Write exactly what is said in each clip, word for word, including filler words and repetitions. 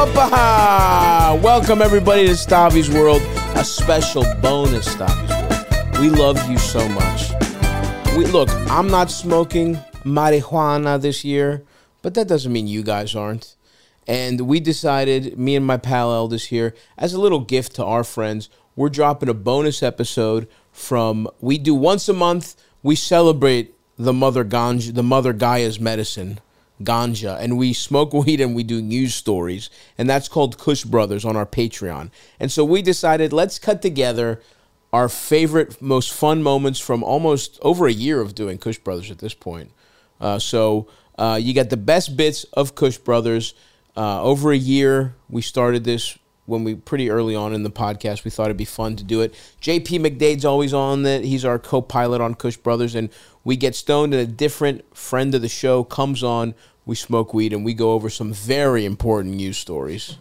Welcome everybody to Stavi's World, a special bonus Stavi's World. We love you so much. We look, I'm not smoking marijuana this year, but that doesn't mean you guys aren't. And we decided, me and my pal Eldest here, as a little gift to our friends, we're dropping a bonus episode from, we do once a month, we celebrate the mother ganja, the mother Gaia's medicine, ganja, and we smoke weed and we do news stories, and that's called Kush Brothers on our Patreon. And so we decided, let's cut together our favorite, most fun moments from almost over a year of doing Kush Brothers at this point. Uh, so uh, you got the best bits of Kush Brothers. Uh, over a year, we started this when we pretty early on in the podcast. We thought it'd be fun to do it. J P McDade's always on it. He's our co-pilot on Kush Brothers, and we get stoned, and a different friend of the show comes on. We smoke weed, and we go over some very important news stories.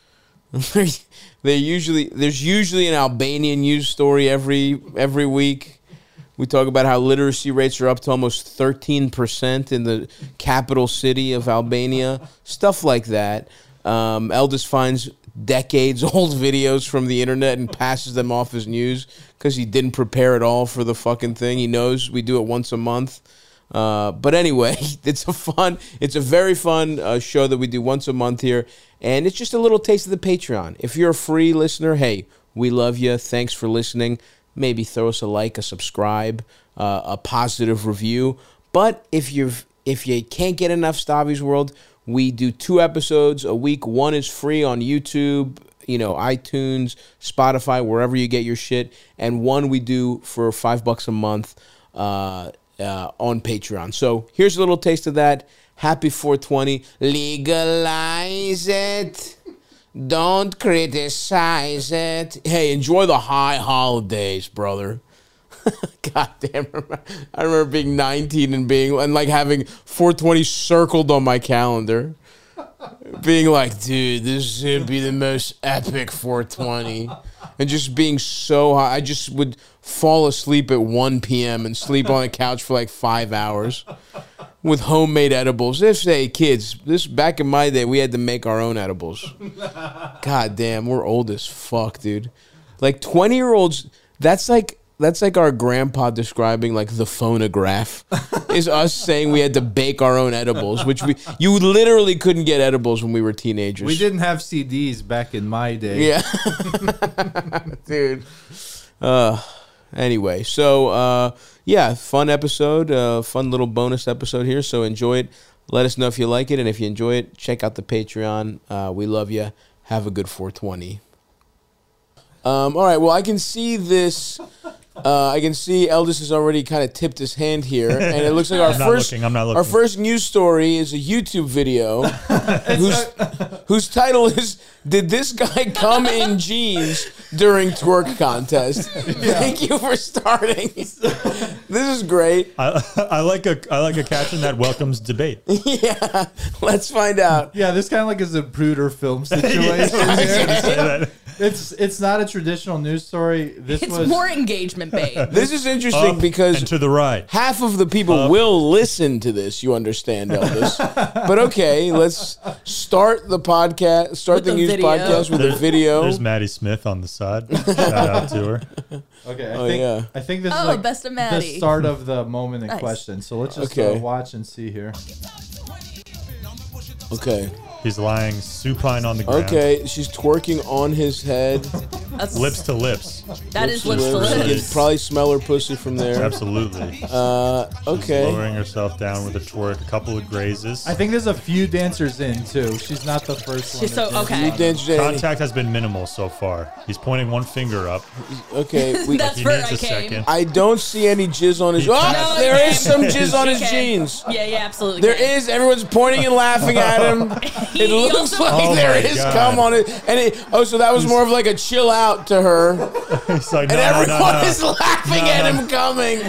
They usually there's usually an Albanian news story every every week. We talk about how literacy rates are up to almost thirteen percent in the capital city of Albania. Stuff like that. Um, Eldest finds decades-old videos from the internet and passes them off as news because he didn't prepare at all for the fucking thing. He knows we do it once a month. Uh, but anyway, it's a fun, it's a very fun uh, show that we do once a month here. And it's just a little taste of the Patreon. If you're a free listener, hey, we love you. Thanks for listening. Maybe throw us a like, a subscribe, uh, a positive review. But if you've if you can't get enough Stavi's World, we do two episodes a week. One is free on YouTube, you know, iTunes, Spotify, wherever you get your shit. And one we do for five bucks a month uh, uh, on Patreon. So here's a little taste of that. Happy four twenty. Legalize it. Don't criticize it. Hey, enjoy the high holidays, brother. God damn, I remember being nineteen and being and like having four twenty circled on my calendar. Being like, dude, this should be the most epic four twenty. And just being so high. I just would fall asleep at one p.m. and sleep on the couch for like five hours. With homemade edibles. If hey kids, this back in my day, we had to make our own edibles. God damn, we're old as fuck, dude. Like twenty year olds, that's like that's like our grandpa describing like the phonograph. Is us saying we had to bake our own edibles, which we you literally couldn't get edibles when we were teenagers. We didn't have C Ds back in my day. Yeah. Dude. Uh anyway, so uh yeah, fun episode, uh, fun little bonus episode here. So enjoy it. Let us know if you like it. And if you enjoy it, check out the Patreon. Uh, we love you. Have a good four twenty. Um, all right, well, I can see this. Uh, I can see Eldest has already kind of tipped his hand here. And it looks like our I'm not first looking, I'm not looking. our first news story is a YouTube video whose, whose title is, Did This Guy Come in Jeans During Twerk Contest? Yeah. Thank you for starting. This is great. I, I like a I like a caption that welcomes debate. Yeah, let's find out. Yeah, this kind of like is a Bruder film situation. Yeah, It's it's not a traditional news story. This It's was more engagement bait. This is interesting Up because and to the right. half of the people Up. will listen to this, you understand, Elvis. But okay, let's start the podcast, start With the, the news video. podcast with a There's- video. There's Maddie Smith on the side. Shout out to her. okay. I Oh, think yeah. I think this Oh, is like best of the Maddie. start of the moment in Nice. question. So let's just Okay. uh, watch and see here. Okay. He's lying supine on the ground. Okay, she's twerking on his head. That's, Lips to lips. That is lips to You lips. can probably smell her pussy from there. Absolutely. Uh, okay. Lowering herself down with a twerk, a couple of grazes. I think there's a few dancers in too. She's not the first She's one. so that okay. You danced Jenny. Contact has been minimal so far. He's pointing one finger up. Okay. We, That's He where needs I a came. second. I don't see any jizz on his. Oh, No, there okay. is some jizz on his Okay. jeans. Yeah, yeah, absolutely. There can. is. Everyone's pointing and laughing at him. It He looks also- like Oh there my is God. cum on it. And it, oh, so that was more of like a chill out to her. He's like, no, And no, everyone no, no. is laughing No, at no. him coming.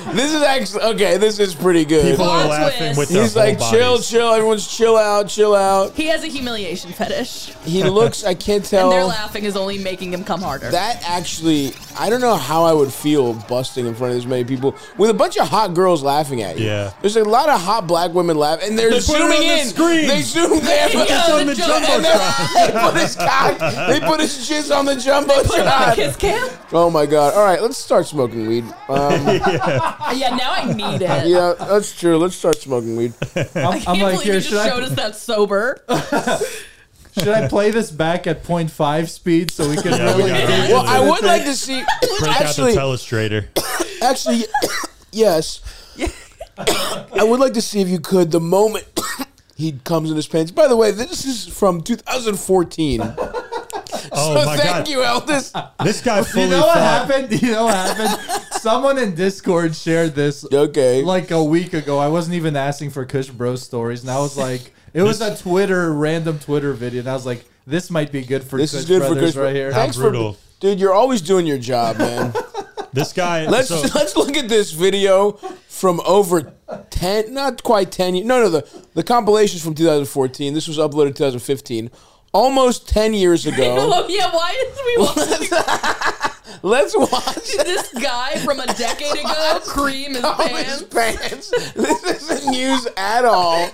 This is actually okay. This is pretty good. People are Plot laughing twist. with their He's whole like, chill, bodies. chill. Everyone's chill out, chill out. He has a humiliation fetish, He looks. I can't and their tell. laughing is only making him come harder. That actually, I don't know how I would feel busting in front of this many people with a bunch of hot girls laughing at you. Yeah. There's a lot of hot black women laughing, and they're They put it zooming on the in. screen. They zoom. They have Yeah, a- on the and they- they put his cock. They put his jizz on the Put him on jumbotron. kiss cam. Oh my god! All right, let's start smoking weed. Um, Yeah, now I need it. yeah, that's true. Let's start smoking weed. I'm, I I'm can't like, believe here, you should just showed I, us that sober. should I play this back at point five speed so we can Yeah, we really gotta dig do Well, into I the would thing? like to see. Break Actually, out the telestrator. actually, yes. I would like to see if you could the moment he comes in his pants. By the way, this is from two thousand fourteen. Oh So my thank god, you, Eldest. this guy fully You know what thought. happened? You know what happened? Someone in Discord shared this Okay. like a week ago. I wasn't even asking for Kush Bro stories, and I was like, it was a Twitter, random Twitter video, and I was like, this might be good for This Kush is good for Brothers Chris. right here. How Thanks brutal. for, dude. You're always doing your job, man. This guy. Let's so, let's look at this video from over ten, not quite ten years. No, no, the the compilation's from two thousand fourteen. This was uploaded two thousand fifteen, almost ten years ago. Oh, yeah, why did we watch Let's watch this guy from a decade ago cream his all his pants? pants. This isn't news at all.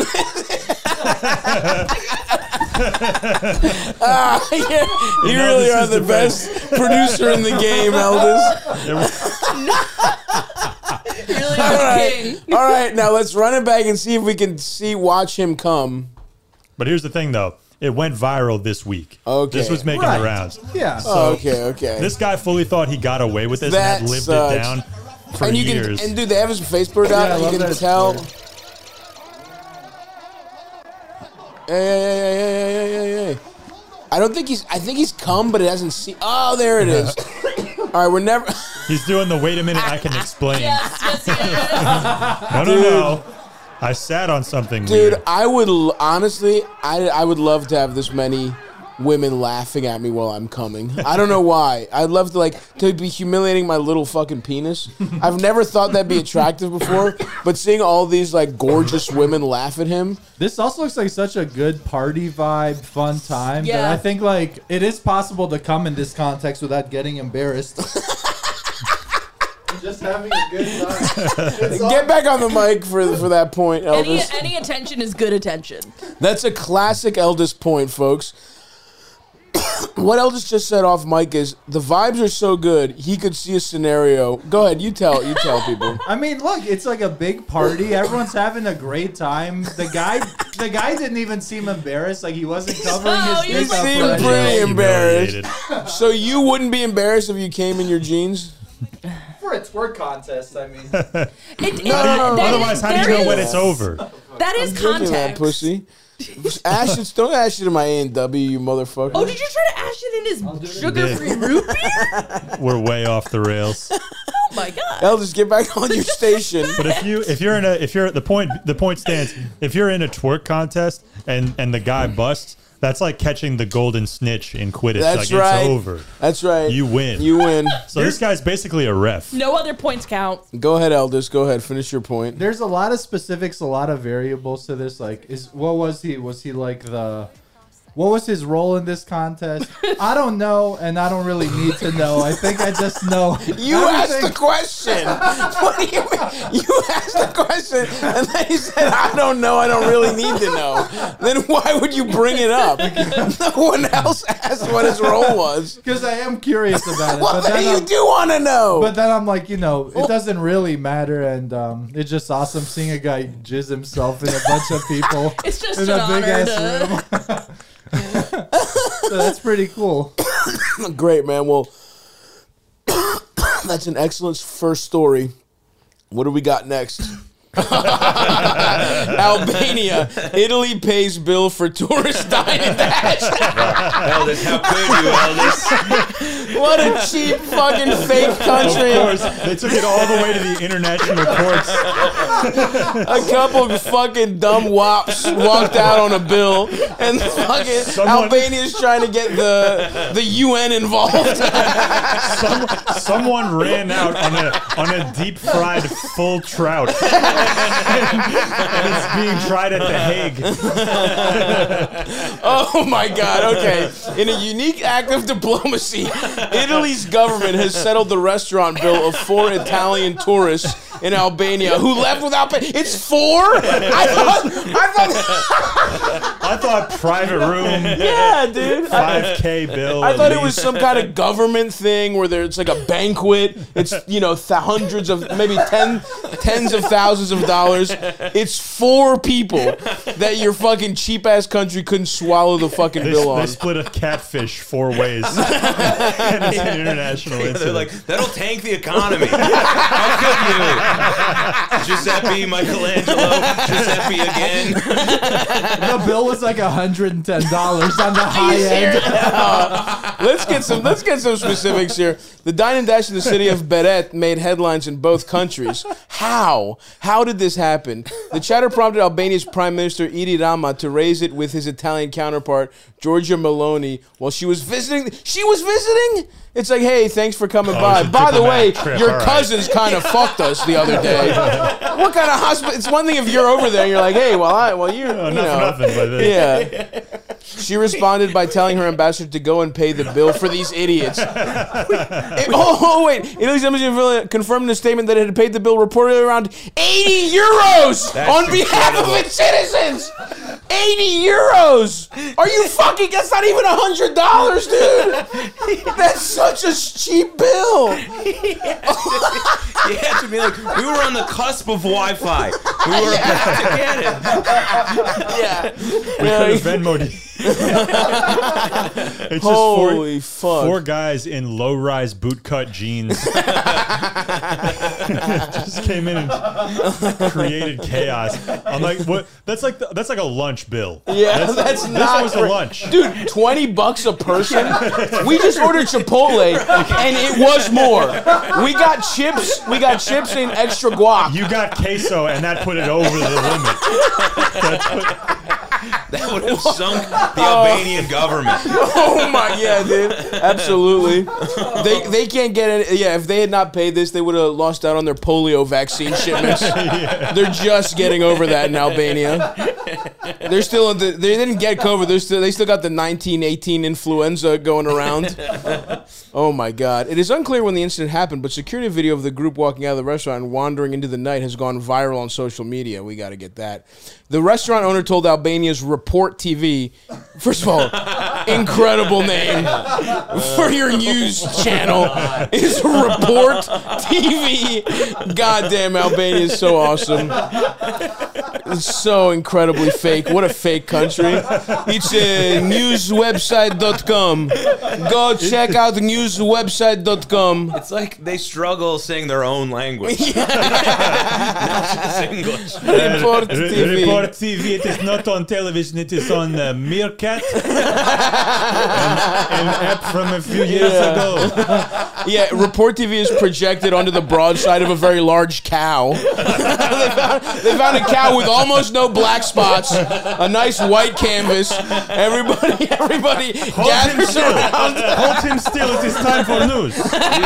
Ah, yeah, you know, really this are is the the best producer in the game, Eldest. Really All the right, king. all right. Now let's run it back and see if we can see watch him come. but here's the thing, though. It went viral this week. Okay. This was making Right. the rounds. Yeah. Oh, okay, okay. This guy fully thought he got away with this That and had lived sucks. it down for and you years. can and dude, they have his face blurred out. Yeah, I you love can that it's tell. blurred. Hey, hey, hey, hey, hey, hey, hey, hey. I don't think he's. I think he's come, but it hasn't seen. Oh, there it is. All right, we're never. He's doing the wait a minute, I can explain. Yes, yes, yes. No, no, no. I sat on something Dude, weird. I would l- honestly, I, I would love to have this many women laughing at me while I'm coming. I don't know why. I'd love to like to be humiliating my little fucking penis. I've never thought that'd be attractive before, but seeing all these like gorgeous women laugh at him. This also looks like such a good party vibe, fun time. Yeah. That I think like it is possible to come in this context without getting embarrassed. Just having a good time. It's all- Get back on the mic for for that point, Any, Elvis. any attention is good attention. That's a classic Eldest point, folks. What Eldest just said off mic is the vibes are so good he could see a scenario. Go ahead, you tell you tell people. I mean, look, it's like a big party. Everyone's having a great time. The guy, the guy didn't even seem embarrassed. Like he wasn't covering Oh, his he dick was up. seemed or anything. pretty embarrassed. Humiliated. So you wouldn't be embarrassed if you came in your jeans? For a twerk contest, I mean. It, it, no, no, that Otherwise, is- how do you there know when is- it's over? That is Drinking that context. pussy. Ash it, don't ash it in my A and W, you motherfucker. Oh, did you try to ash it in his sugar-free root beer? We're way off the rails. Oh my god! Eldest, get back on your station. But if you if you're in a if you're the point the point stands if you're in a twerk contest and and the guy busts, that's like catching the golden snitch in Quidditch. That's like right. it's over. That's right. You win. You win. So this guy's basically a ref. No other points count. Go ahead, Eldest. Go ahead. Finish your point. There's a lot of specifics, a lot of variables to this. Like, is what was he? Was he like the? What was his role in this contest? I don't know, and I don't really need to know. I think I just know. You asked the question. What do you mean? You asked the question, and then you said, I don't know, I don't really need to know. Then why would you bring it up? No one else asked what his role was. Because I am curious about it. Well, but, then then you I'm, do want to know. but then I'm like, you know, it doesn't really matter, and um, it's just awesome seeing a guy jizz himself in a bunch of people It's just in an a big honor ass to. room. So that's pretty cool. Great, man. Well, that's an excellent first story. What do we got next? Albania. Italy pays bill for tourist dine and dash. Eldest, how could you, Eldest? What a cheap fucking fake country. Of course, they took it all the way to the international courts. A couple of fucking dumb wops walked out on a bill, and fucking Someone- Albania's trying to get the the U N involved. Some, someone ran out on a on a deep fried full trout, and it's being tried at The Hague. Oh my God, okay. In a unique act of diplomacy, Italy's government has settled the restaurant bill of four Italian tourists in Albania who left without pay. It's four? I thought, I thought, I thought private room, yeah, dude. five K bill. I at thought it was least. some kind of government thing where there, it's like a banquet. It's, you know, th- hundreds of, maybe ten, tens of thousands of dollars. It's four people that your fucking cheap ass country couldn't swallow the fucking They, bill they on. split a catfish four ways. And it's an international Yeah, they're incident. like, that'll tank the economy. How could you? Giuseppe, Michelangelo, Giuseppe again. The bill was like one hundred ten dollars on the high end. Let's get some. Let's get some specifics here. The dine and dash in the city of Beret made headlines in both countries. How? How did this happen? The chatter prompted Albania's Prime Minister Edi Rama to raise it with his Italian counterpart Giorgia Meloni while she was visiting. She was visiting. It's like, hey, thanks for coming Oh, by. it's a By the way, diplomatic trip, your all right. cousins kind of fucked us the other day. What kind of hospital? It's one thing if you're over there and you're like, hey, well, I, well, you, Oh, you not know, for nothing, but uh, yeah. She responded by telling her ambassador to go and pay the bill for these idiots. It- oh, oh, wait. Italy's embassy confirmed in a statement that it had paid the bill reportedly around eighty euros That's on behalf incredible. of its citizens. eighty euros. Are you fucking? That's not even one hundred dollars, dude. That's such a cheap bill. You had to be like, we were on the cusp of Wi-Fi. We were about to get it. Yeah. we could have Venmo'd you. It's just four, Holy fuck. four guys in low-rise bootcut jeans just came in and created chaos. I'm like, what? That's like the, that's like a lunch bill. Yeah, that's, This not was a great. lunch. Dude, twenty bucks a person? We just ordered Chipotle and it was more. We got chips, we got chips and extra guac. You got queso, and that put it over the limit. That put- That would have sunk the Albanian government. Oh my, yeah, dude. Absolutely. They they can't get it. Yeah, if they had not paid this, they would have lost out on their polio vaccine shipments. They're just getting over that in Albania. They're still in the, they didn't get COVID. They're still they still got the nineteen eighteen influenza going around. Oh my God. It is unclear when the incident happened, but security video of the group walking out of the restaurant and wandering into the night has gone viral on social media. We got to get that. The restaurant owner told Albania's Report T V, first of all, incredible name for your news channel is Report T V. Goddamn, Albania is so awesome. It's so incredibly fake. What a fake country. It's uh, news website dot com. Go check out news website dot com. It's like they struggle saying their own language. Not just English. Report T V. Report T V. It is not on television. It is on uh, Meerkat, an, an app from a few years Yeah. ago. Yeah, Report T V is projected onto the broadside of a very large cow. they, found, they found a cow with almost no black spots, a nice white canvas. Everybody, everybody Hold him gathers still. around. Hold him still. It is time for news.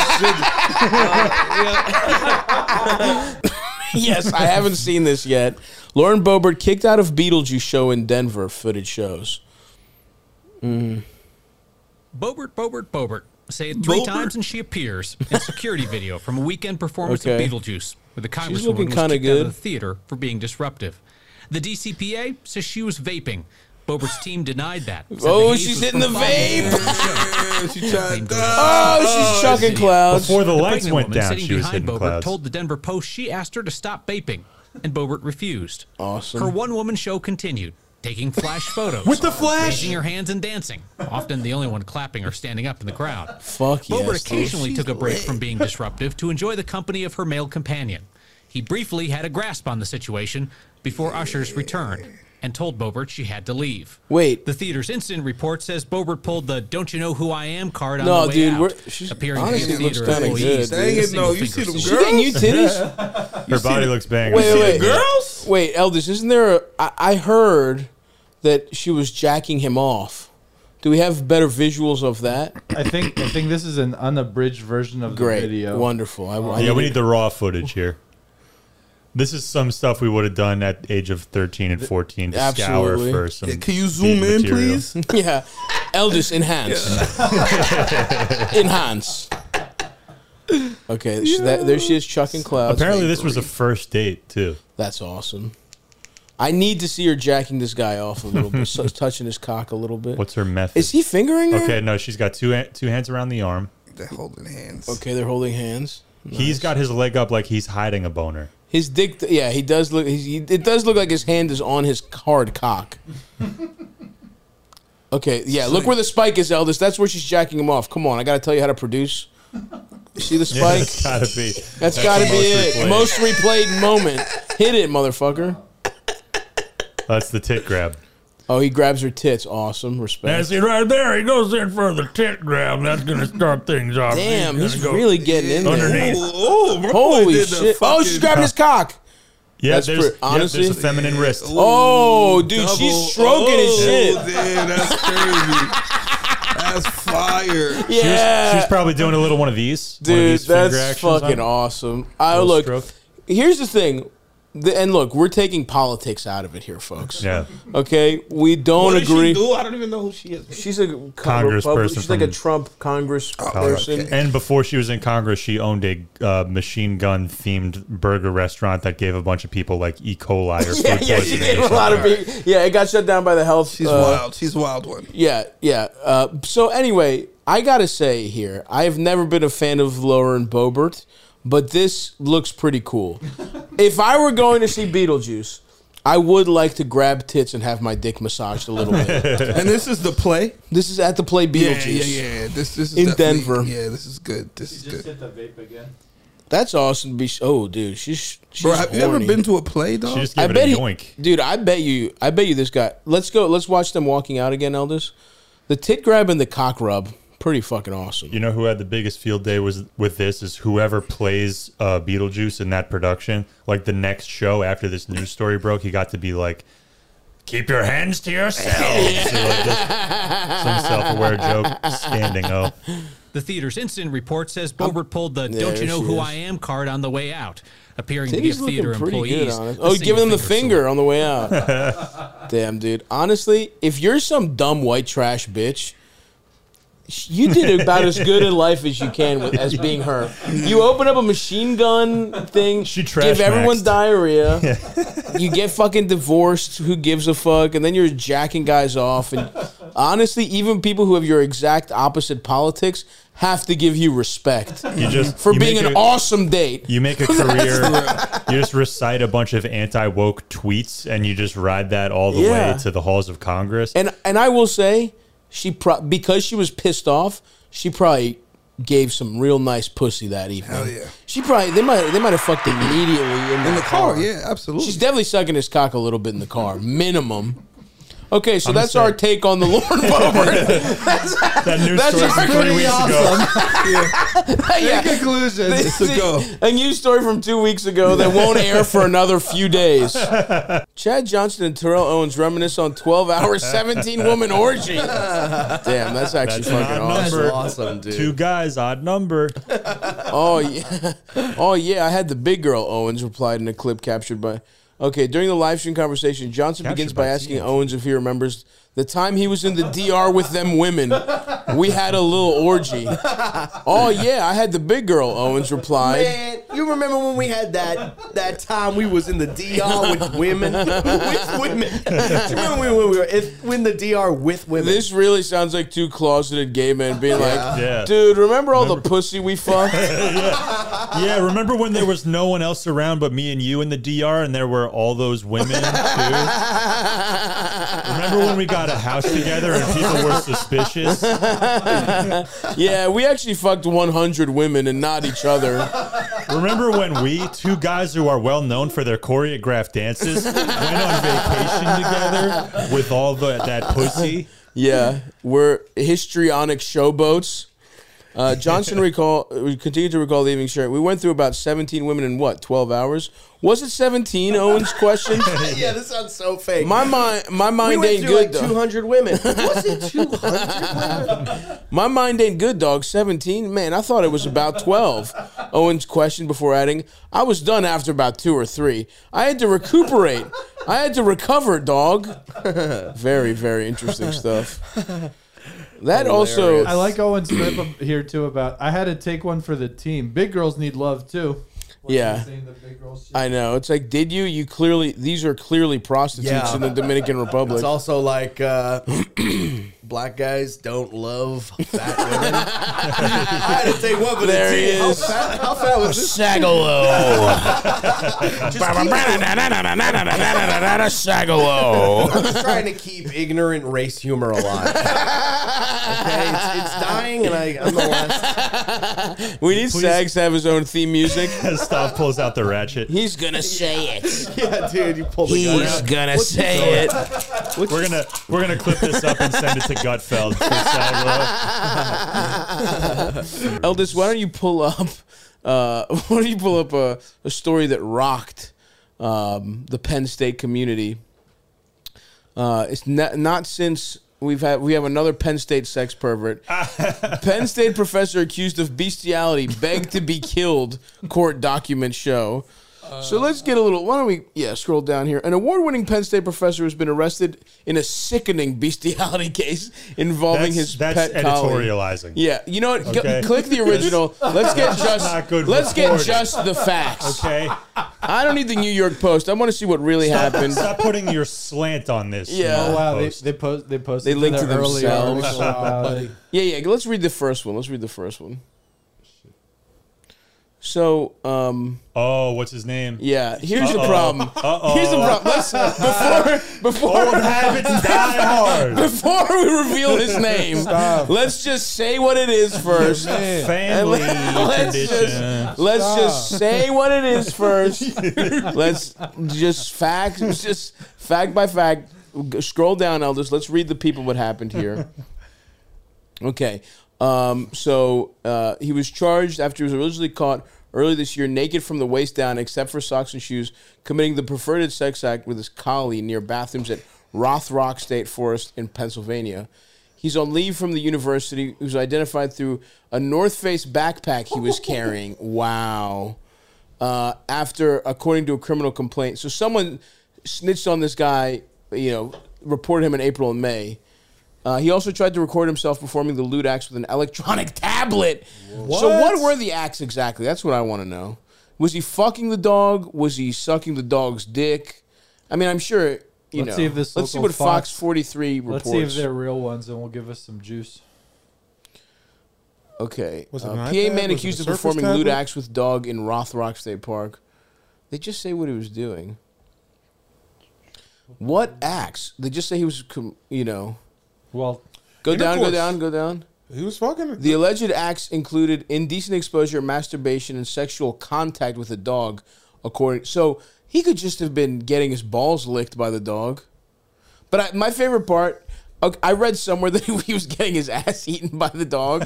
Yes, I haven't seen this yet. Lauren Boebert kicked out of Beetlejuice show in Denver. Footage shows. Bobert, Bobert, Bobert. Say it three Bobert? times and she appears in security video from a weekend performance Okay. of Beetlejuice, where the looking congresswoman was kinda kicked out good. of the theater for being disruptive. The D C P A says she was vaping. Bobert's team denied that. said the Oh, haze she's was hitting from the following vape. She tried- Oh, she's chucking clouds. Before the The lights pregnant went woman down, sitting she was behind hitting Bobert clouds. told the Denver Post she asked her to stop vaping, and Bobert refused. Awesome. Her one-woman show continued, taking flash photos. With the flash? Raising her hands and dancing, often the only one clapping or standing up in the crowd. Fuck Bobert yes. dude. occasionally took a break from being disruptive to enjoy the company of her male companion. He briefly had a grasp on the situation before ushers returned. and told Bobert she had to leave. Wait. The theater's incident report says Bobert pulled the "Don't you know who I am" card on No, the way dude, out, we're- she's- appearing honestly, to the looks theater kinda employees. good, Dang with it, no, single you see finger them She salute. getting you titties? Her body looks banging. Wait, wait, wait. Girls? Wait, Eldest, isn't there a... I, I heard that she was jacking him off. Do we have better visuals of that? I think I think this is an unabridged version of Great. the video. Wonderful. I, I Yeah, we need- need the raw footage here. This is some stuff we would have done at the age of thirteen and fourteen to Absolutely. scour for some. Yeah, can you zoom beat in, material. please? Yeah. Eldest, enhance. Enhance. Okay, she, that, there she is chucking clouds. Apparently, this was a first date too. That's awesome. I need to see her jacking this guy off a little bit, so touching his cock a little bit. What's her method? Is he fingering her? Okay, no, she's got two ha- two hands around the arm. They're holding hands. Okay, they're holding hands. He's got his leg up like he's hiding a boner. His dick, yeah, he does look. He's, he, it does look like his hand is on his hard cock. Okay, yeah, look where the spike is, Eldest. That's where she's jacking him off. Come on, I got to tell you how to produce. See the Yeah, spike? that's gotta be. That's got to the be most it. replayed. Most replayed moment. Hit it, motherfucker. That's the tit grab. Oh, he grabs her tits. Awesome. Respect. it right there. He goes in for the tit grab. That's going to start things off. Damn, gonna he's go really getting in there. underneath. Oh, oh, my boy Holy did the shit. Oh, she's fucking- grabbing his cock. Yeah, That's there's, pretty- yeah, honestly- there's a feminine wrist. Oh, dude, Double- she's stroking his oh, shit. Damn, that's crazy. That's fire. Yeah. She's probably doing a little one of these. one of Dude, these finger that's actions fucking on- awesome. I little look. stroke. Here's the thing, the, and look, we're taking politics out of it here, folks. Yeah. Okay, we don't What does agree. she do? I don't even know who she is. She's a Congressperson She's like a from- Trump Congress person. okay. And before she was in Congress, she owned a uh, machine gun themed burger restaurant that gave a bunch of people like E. coli or food Yeah, yeah, poisoning. she gave or a lot of something. people. Yeah, it got shut down by the health. She's uh, wild. She's a wild one. Yeah, yeah. Uh, so anyway, I gotta say here, I have never been a fan of Lauren Boebert, but this looks pretty cool. If I were going to see Beetlejuice, I would like to grab tits and have my dick massaged a little bit. And this is the play. This is at the play Yeah, Beetlejuice. yeah, yeah. This, this is In definitely- Denver. Yeah, this is good. This is Just good. hit the vape again. That's awesome. To be oh, dude, she's she's Bro, have you ever horny. been to a play, dog? She just I gave bet it he, a yoink. dude. I bet you. I bet you this guy. Let's go. Let's watch them walking out again, Elders. The tit grab and the cock rub, pretty fucking awesome. You know who had the biggest field day was with this is whoever plays uh, Beetlejuice in that production. Like the next show after this news story broke, he got to be like, "Keep your hands to yourself." So, like, just some self-aware joke standing up. The theater's incident report says Bobert pulled the "Don't there you know she who is. I am" card on the way out, appearing to Titty's give theater looking pretty good employees. on it. the Oh, giving them the single finger salute. on the way out. Damn, dude. Honestly, if you're some dumb white trash bitch, you did about as good in life as you can with, as being her. You open up a machine gun thing, She give everyone trash-maxed. diarrhea, you get fucking divorced, who gives a fuck, and then you're jacking guys off. And honestly, even people who have your exact opposite politics have to give you respect You just for you being make an a- awesome date. You make a career. You just recite a bunch of anti-woke tweets, and you just ride that all the Yeah. way to the halls of Congress. And and I will say, she pro- because she was pissed off, she probably gave some real nice pussy that evening. Hell yeah. She probably they might they might have fucked immediately in, In that the car, yeah, absolutely. She's definitely sucking his cock a little bit in the car, minimum. Okay, so I'm that's saying- our take on the Lauren Boebert. that news That's story from three pretty weeks ago. yeah. Conclusion. It's a go. A news story from two weeks ago that won't air for another few days. Chad Johnson and Terrell Owens reminisce on twelve hour, seventeen woman orgy. Damn, that's actually That's an fucking odd awesome. number. Awesome, dude. Two guys, odd number. Oh yeah, oh yeah. I had the big girl Owens replied in a clip captured by. Okay, during the live stream conversation, Johnson Captured begins by by asking T N T. Owens if he remembers the time he was in the D R with them women. We had a little orgy. Oh yeah, I had the big girl. Owens replied. Man, you remember when we had that that time we was in the D R with women? with women. Do you remember when we were in, in the D R with women? This really sounds like two closeted gay men being like, Yeah. dude, remember all the pussy we fucked? Yeah, remember when there was no one else around but me and you in the D R, and there were all those women too? Remember when we got a house together and people were suspicious? Yeah, we actually fucked one hundred women and not each other. Remember when we, two guys who are well known for their choreographed dances, went on vacation together with all the that pussy? Yeah, we're histrionic showboats. Uh, Johnson recall we continue to recall leaving shirt. We went through about seventeen women in what, twelve hours? Was it seventeen? Owen's question. Yeah, this sounds so fake. My mind, my mind we went ain't through good. like two hundred women. Was it two hundred women? My mind ain't good, dog. seventeen? Man, I thought it was about twelve. Owen's question before adding, I was done after about two or three. I had to recuperate. I had to recover, dog. Very, very interesting stuff. That also... I like Owen's clip up here too about I had to take one for the team. Big girls need love too. Yeah. I know. It's like, did you? You clearly... These are clearly prostitutes Yeah. in the Dominican Republic. It's also like uh, black guys don't love fat women. I had to take one for the There he team. How is. fat, how fat was this? Sagalo. Sagalo. I'm just trying to keep ignorant race humor alive. Okay, it's, it's dying, and I, I'm the last. We need Sags to have his own theme music. Stav pulls out the ratchet. He's gonna say it. Yeah, dude, you pulled the gun He's out. gonna What's say it. We're gonna we're gonna clip this up and send it to Gutfeld for Sagalo. Eldest, why don't you pull up? Uh, why don't you pull up a, a story that rocked um, the Penn State community? Uh, it's not, not since we've had we have another Penn State sex pervert. Penn State professor accused of bestiality begged to be killed. Court documents show. So let's get a little. Why don't we? Yeah, scroll down here. An award-winning Penn State professor has been arrested in a sickening bestiality case involving That's, his that's pet collie. editorializing. Yeah, you know what? G- Okay. click the original. Let's get just. not good let's get reporting. just the facts. Okay, I don't need the New York Post. I want to see what really happened. stop putting your slant on this. Yeah. Oh wow, they Post. they post they posted They linked to the early themselves. article about it. Yeah, yeah. Let's read the first one. Let's read the first one. So, um, Oh, what's his name? yeah. Here's the Uh-oh. problem. Uh-oh. Here's the problem. Let's before before Old habits die hard. before we reveal his name. Let's just say what it is first. And Family let's tradition. just, let's just say what it is first. Let's just fact, just fact by fact. G- Scroll down, Elders. Let's read the people what happened here. Okay. Um, so uh, he was charged after he was originally caught early this year naked from the waist down, except for socks and shoes, committing the perverted sex act with his collie near bathrooms at Rothrock State Forest in Pennsylvania. He's on leave from the university. He was identified through a North Face backpack he was carrying. Wow. Uh, after, according to a criminal complaint. So someone snitched on this guy, you know, reported him in April and May. Uh, he also tried to record himself performing the lewd acts with an electronic tablet. So what were the acts exactly? That's what I want to know. Was he fucking the dog? Was he sucking the dog's dick? I mean, I'm sure, you Let's know. see if this let's see local what Fox Fox- forty-three reports. Let's see if they're real ones, and will give us some juice. Okay. Was it Uh, an P A iPad? man Was it accused a of Surface performing lewd tablet? acts with dog in Rothrock State Park. They just say what he was doing. What acts? They just say he was, com- you know. Well, Go down, go Intercourse. down, go down. He was fucking. The alleged acts included indecent exposure, masturbation, and sexual contact with a dog. According, so he could just have been getting his balls licked by the dog. But I, my favorite part, okay, I read somewhere that he was getting his ass eaten by the dog.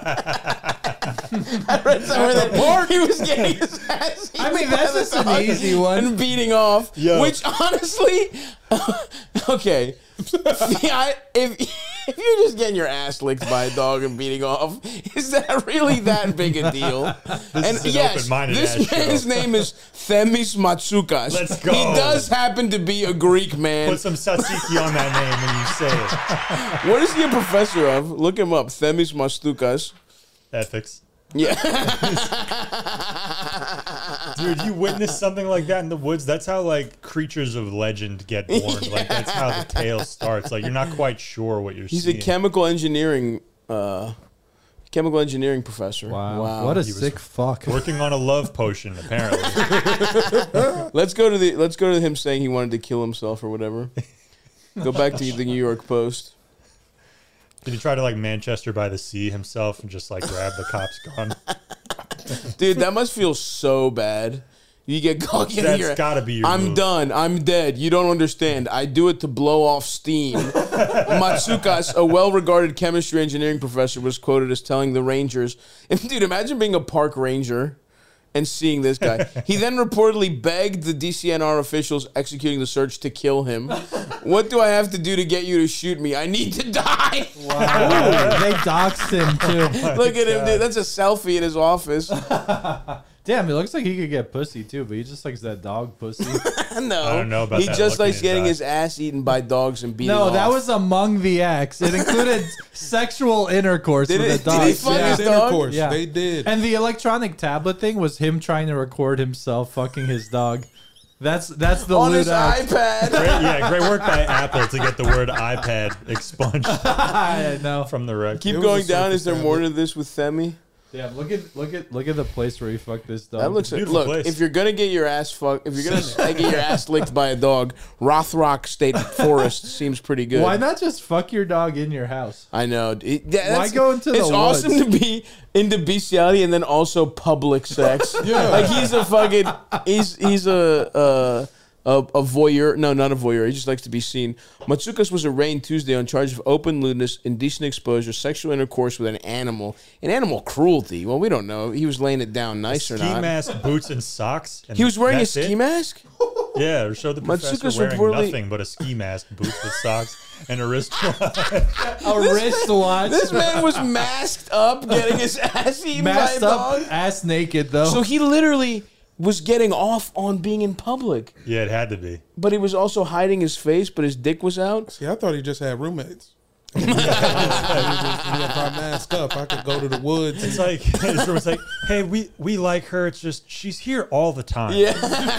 I read somewhere that he was getting his ass eaten. I mean, by that's the just an dog easy one. and beating off. Yo. Which honestly, okay, yeah, if if you're just getting your ass licked by a dog and beating off, is that really that big a deal? and is an yes, open-minded this ass man's show. name is Themis Matsoukas. Let's go. He does happen to be a Greek man. Put some tzatziki on that name when you say it. What is he a professor of? Look him up. Themis Matsoukas. Ethics. Yeah. Dude, you witness something like that in the woods, that's how like creatures of legend get born. Like that's how the tale starts. Like you're not quite sure what you're He's seeing. a chemical engineering uh, chemical engineering professor. wow, what a He was sick fuck. Working on a love potion, apparently. Let's go to the let's go to him saying he wanted to kill himself or whatever. Go back to the New York Post. Did he try to like Manchester by the Sea himself and just like grab the cop's gun? Dude, that must feel so bad. You get caught. That's your, gotta be your I'm move. done. I'm dead. You don't understand. I do it to blow off steam. Matsukas, a well-regarded chemistry engineering professor, was quoted as telling the Rangers, and dude, imagine being a park ranger and seeing this guy. He then reportedly begged the D C N R officials executing the search to kill him. What do I have to do to get you to shoot me? I need to die. Wow. They doxed him too. Look at him, dude. That's a selfie in his office. Damn, it looks like he could get pussy too, but he just likes that dog pussy. No, I don't know about he that just look in likes his getting eye. his ass eaten by dogs and beating No, off. that was among the acts. It included sexual intercourse Did with it- a did dog. he fuck yeah. his dog? Intercourse. Yeah. They did. And the electronic tablet thing was him trying to record himself fucking his dog. That's that's the on lewd his act. iPad. Great, yeah, great work by Apple to get the word iPad expunged I know. from the record. Keep It was going a down. circus Is there tablet. more to this with Themi? Damn, look at look at look at the place where he fucked this dog. That looks like, beautiful look. place. If you're gonna get your ass fucked, if you're gonna get your ass licked by a dog, Rothrock State Forest seems pretty good. Why not just fuck your dog in your house? I know. It- yeah, that's- go into the It's awesome woods? to be into bestiality and then also public sex. Yeah. Like he's a fucking he's he's a uh, a a voyeur. No, not a voyeur. He just likes to be seen. Matsukas was arraigned Tuesday on charge of open lewdness, indecent exposure, sexual intercourse with an animal, and animal cruelty. Well, we don't know. He was laying it down nice or Ski not. mask, boots, and socks. And He was wearing a that's ski it? mask. Yeah, it showed the professor Matsukas wearing reportedly- nothing but a ski mask, boots with socks, and a wristwatch. A wristwatch. This man was masked up, getting his ass eaten Masked by a up, dog. ass naked though. So he literally was getting off on being in public, Yeah, it had to be. but he was also hiding his face, but his dick was out. See, I thought he just had roommates. When if I mask up, I could go to the woods. It's like it's like, hey, we we like her. It's just she's here all the time. Yeah.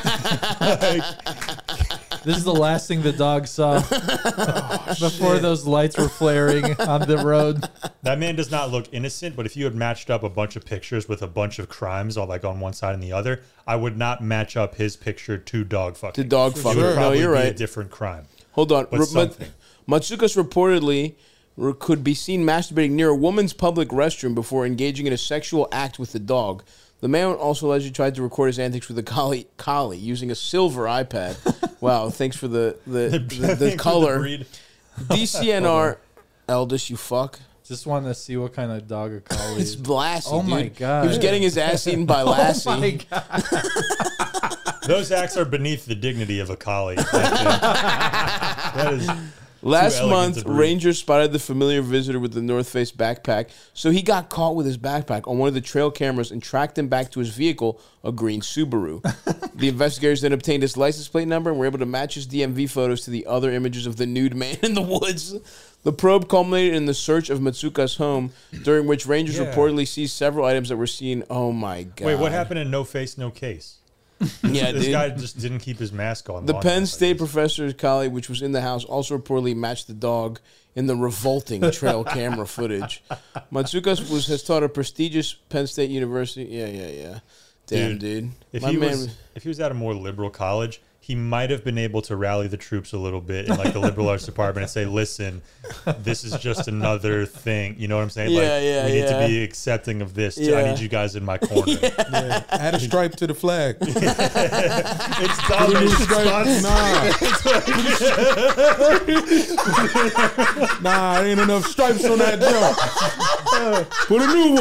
This is the last thing the dog saw before those lights were flaring on the road. That man does not look innocent, but if you had matched up a bunch of pictures with a bunch of crimes, all like on one side and the other, I would not match up his picture to dog fucking. To dog It fucking. would No, probably you're be a right. different crime. Hold on. But Mat- something. Matsukas reportedly re- could be seen masturbating near a woman's public restroom before engaging in a sexual act with the dog. The man also allegedly tried to record his antics with a collie, collie using a silver iPad. Wow, thanks for the the, the, the With color. breed. D C N R, Eldest, you fuck. Just wanted to see what kind of dog a collie It's is. Lassie, Oh dude. my God. He was getting his ass eaten by Lassie. Oh my God. Those acts are beneath the dignity of a collie. I think. That is. Last elegant month, to breed. Rangers spotted the familiar visitor with the North Face backpack. So he got caught with his backpack on one of the trail cameras and tracked him back to his vehicle, a green Subaru. The investigators then obtained his license plate number and were able to match his D M V photos to the other images of the nude man in the woods. The probe culminated in the search of Matsuka's home, during which Rangers Yeah. reportedly seized several items that were seen. Oh my God. Wait, what happened in No Face, No Case? Yeah, This dude. guy just didn't keep his mask on. The long Penn enough, I State guess. professor's collie, which was in the house, also reportedly matched the dog in the revolting trail camera footage. Matsukas was has taught at prestigious Penn State University. Yeah, yeah, yeah. Damn, dude. Dude, If My he man was, if he was at a more liberal college, he might have been able to rally the troops a little bit in like the liberal arts department and say, "Listen, this is just another thing." You know what I'm saying? Yeah, like, yeah, we need yeah. to be accepting of this. Yeah. I need you guys in my corner. Yeah, add a stripe to the flag. It's Dalmatian spots. Nah, nah, ain't enough stripes on that jump. Put a new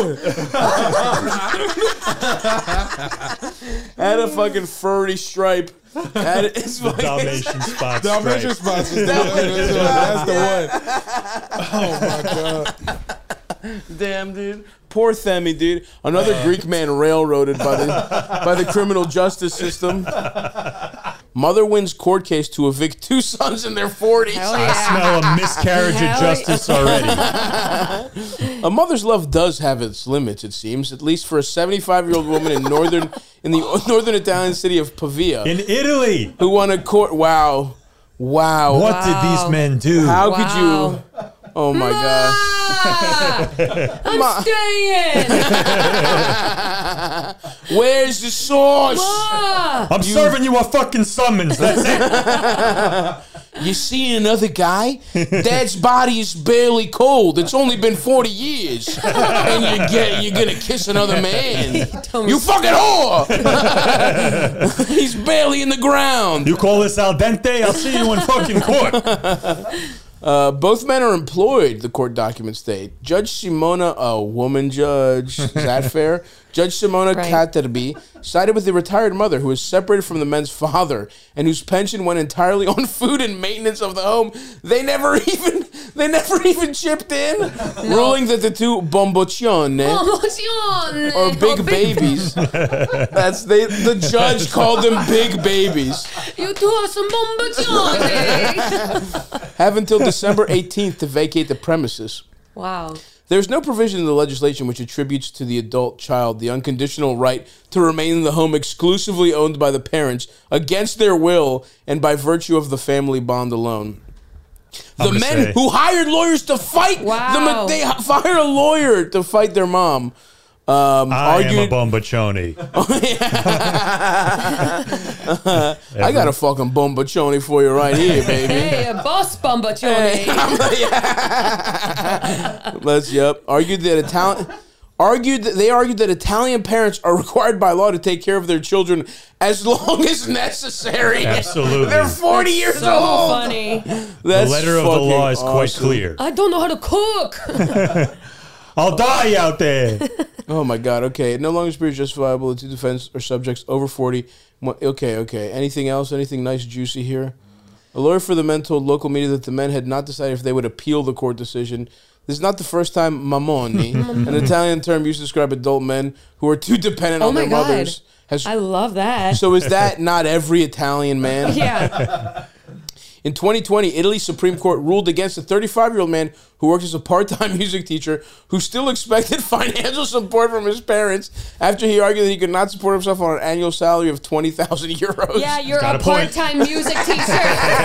one. Had a fucking furry stripe. Had it, it's fucking, Dalmatian spots. Dalmatian stripe. spots is the That's the one. Oh my god. damn, dude. Poor Themi, dude. Another Greek man railroaded by the by the criminal justice system. Mother wins court case to evict two sons in their forties. Hell I yeah. smell a miscarriage of Hell justice already. A mother's love does have its limits, it seems, at least for a seventy-five-year-old woman in northern in the northern Italian city of Pavia, In Italy, who won a court. Wow, wow. what Wow. did these men do? How Wow. could you? Oh my god. I'm Ma. staying. Where's the sauce? Ah. I'm serving you a fucking summons. That's it. You see another guy? Dad's body is barely cold. It's only been forty years. And you get, you're going to kiss another man. You fucking whore! He's barely in the ground. You call this al dente? I'll see you in fucking court. Uh, both men are employed, the court documents state. Judge Simona, a woman judge, is that fair? Judge Simona Right. Katerby sided with the retired mother who was separated from the men's father and whose pension went entirely on food and maintenance of the home. They never even they never even chipped in, ruling that the two bomboccione Promotion. or big babies. That's they. The judge called them big babies. You two are some bombagione. Have until December eighteenth to vacate the premises. Wow. There's no provision in the legislation which attributes to the adult child the unconditional right to remain in the home exclusively owned by the parents against their will and by virtue of the family bond alone. The I'm gonna men say- who hired lawyers to fight Wow. them, they h- hired a lawyer to fight their mom. Um, I am a argued, bombachoni. I got a fucking bombachoni for you right here, baby. Hey, a boss bombagione. Let's yep. Argued that Italian argued that they argued that Italian parents are required by law to take care of their children as long as necessary. Absolutely. They're forty years So old. funny. The That's letter of the fucking law is quite awesome. clear. I don't know how to cook. I'll die out there. Oh my god. Okay. It no longer appears justifiable. The two defendants are subjects over forty. Mo- Okay. Okay. Anything else? Anything nice, juicy here? A lawyer for the men told local media that the men had not decided if they would appeal the court decision. This is not the first time mamoni, an Italian term used to describe adult men who are too dependent Oh on my their God. mothers, has I love that. So is that not every Italian man? Yeah. In twenty twenty, Italy's Supreme Court ruled against a thirty-five-year-old man who worked as a part-time music teacher who still expected financial support from his parents after he argued that he could not support himself on an annual salary of twenty thousand euros. Yeah, you're Got a a point. part-time music teacher.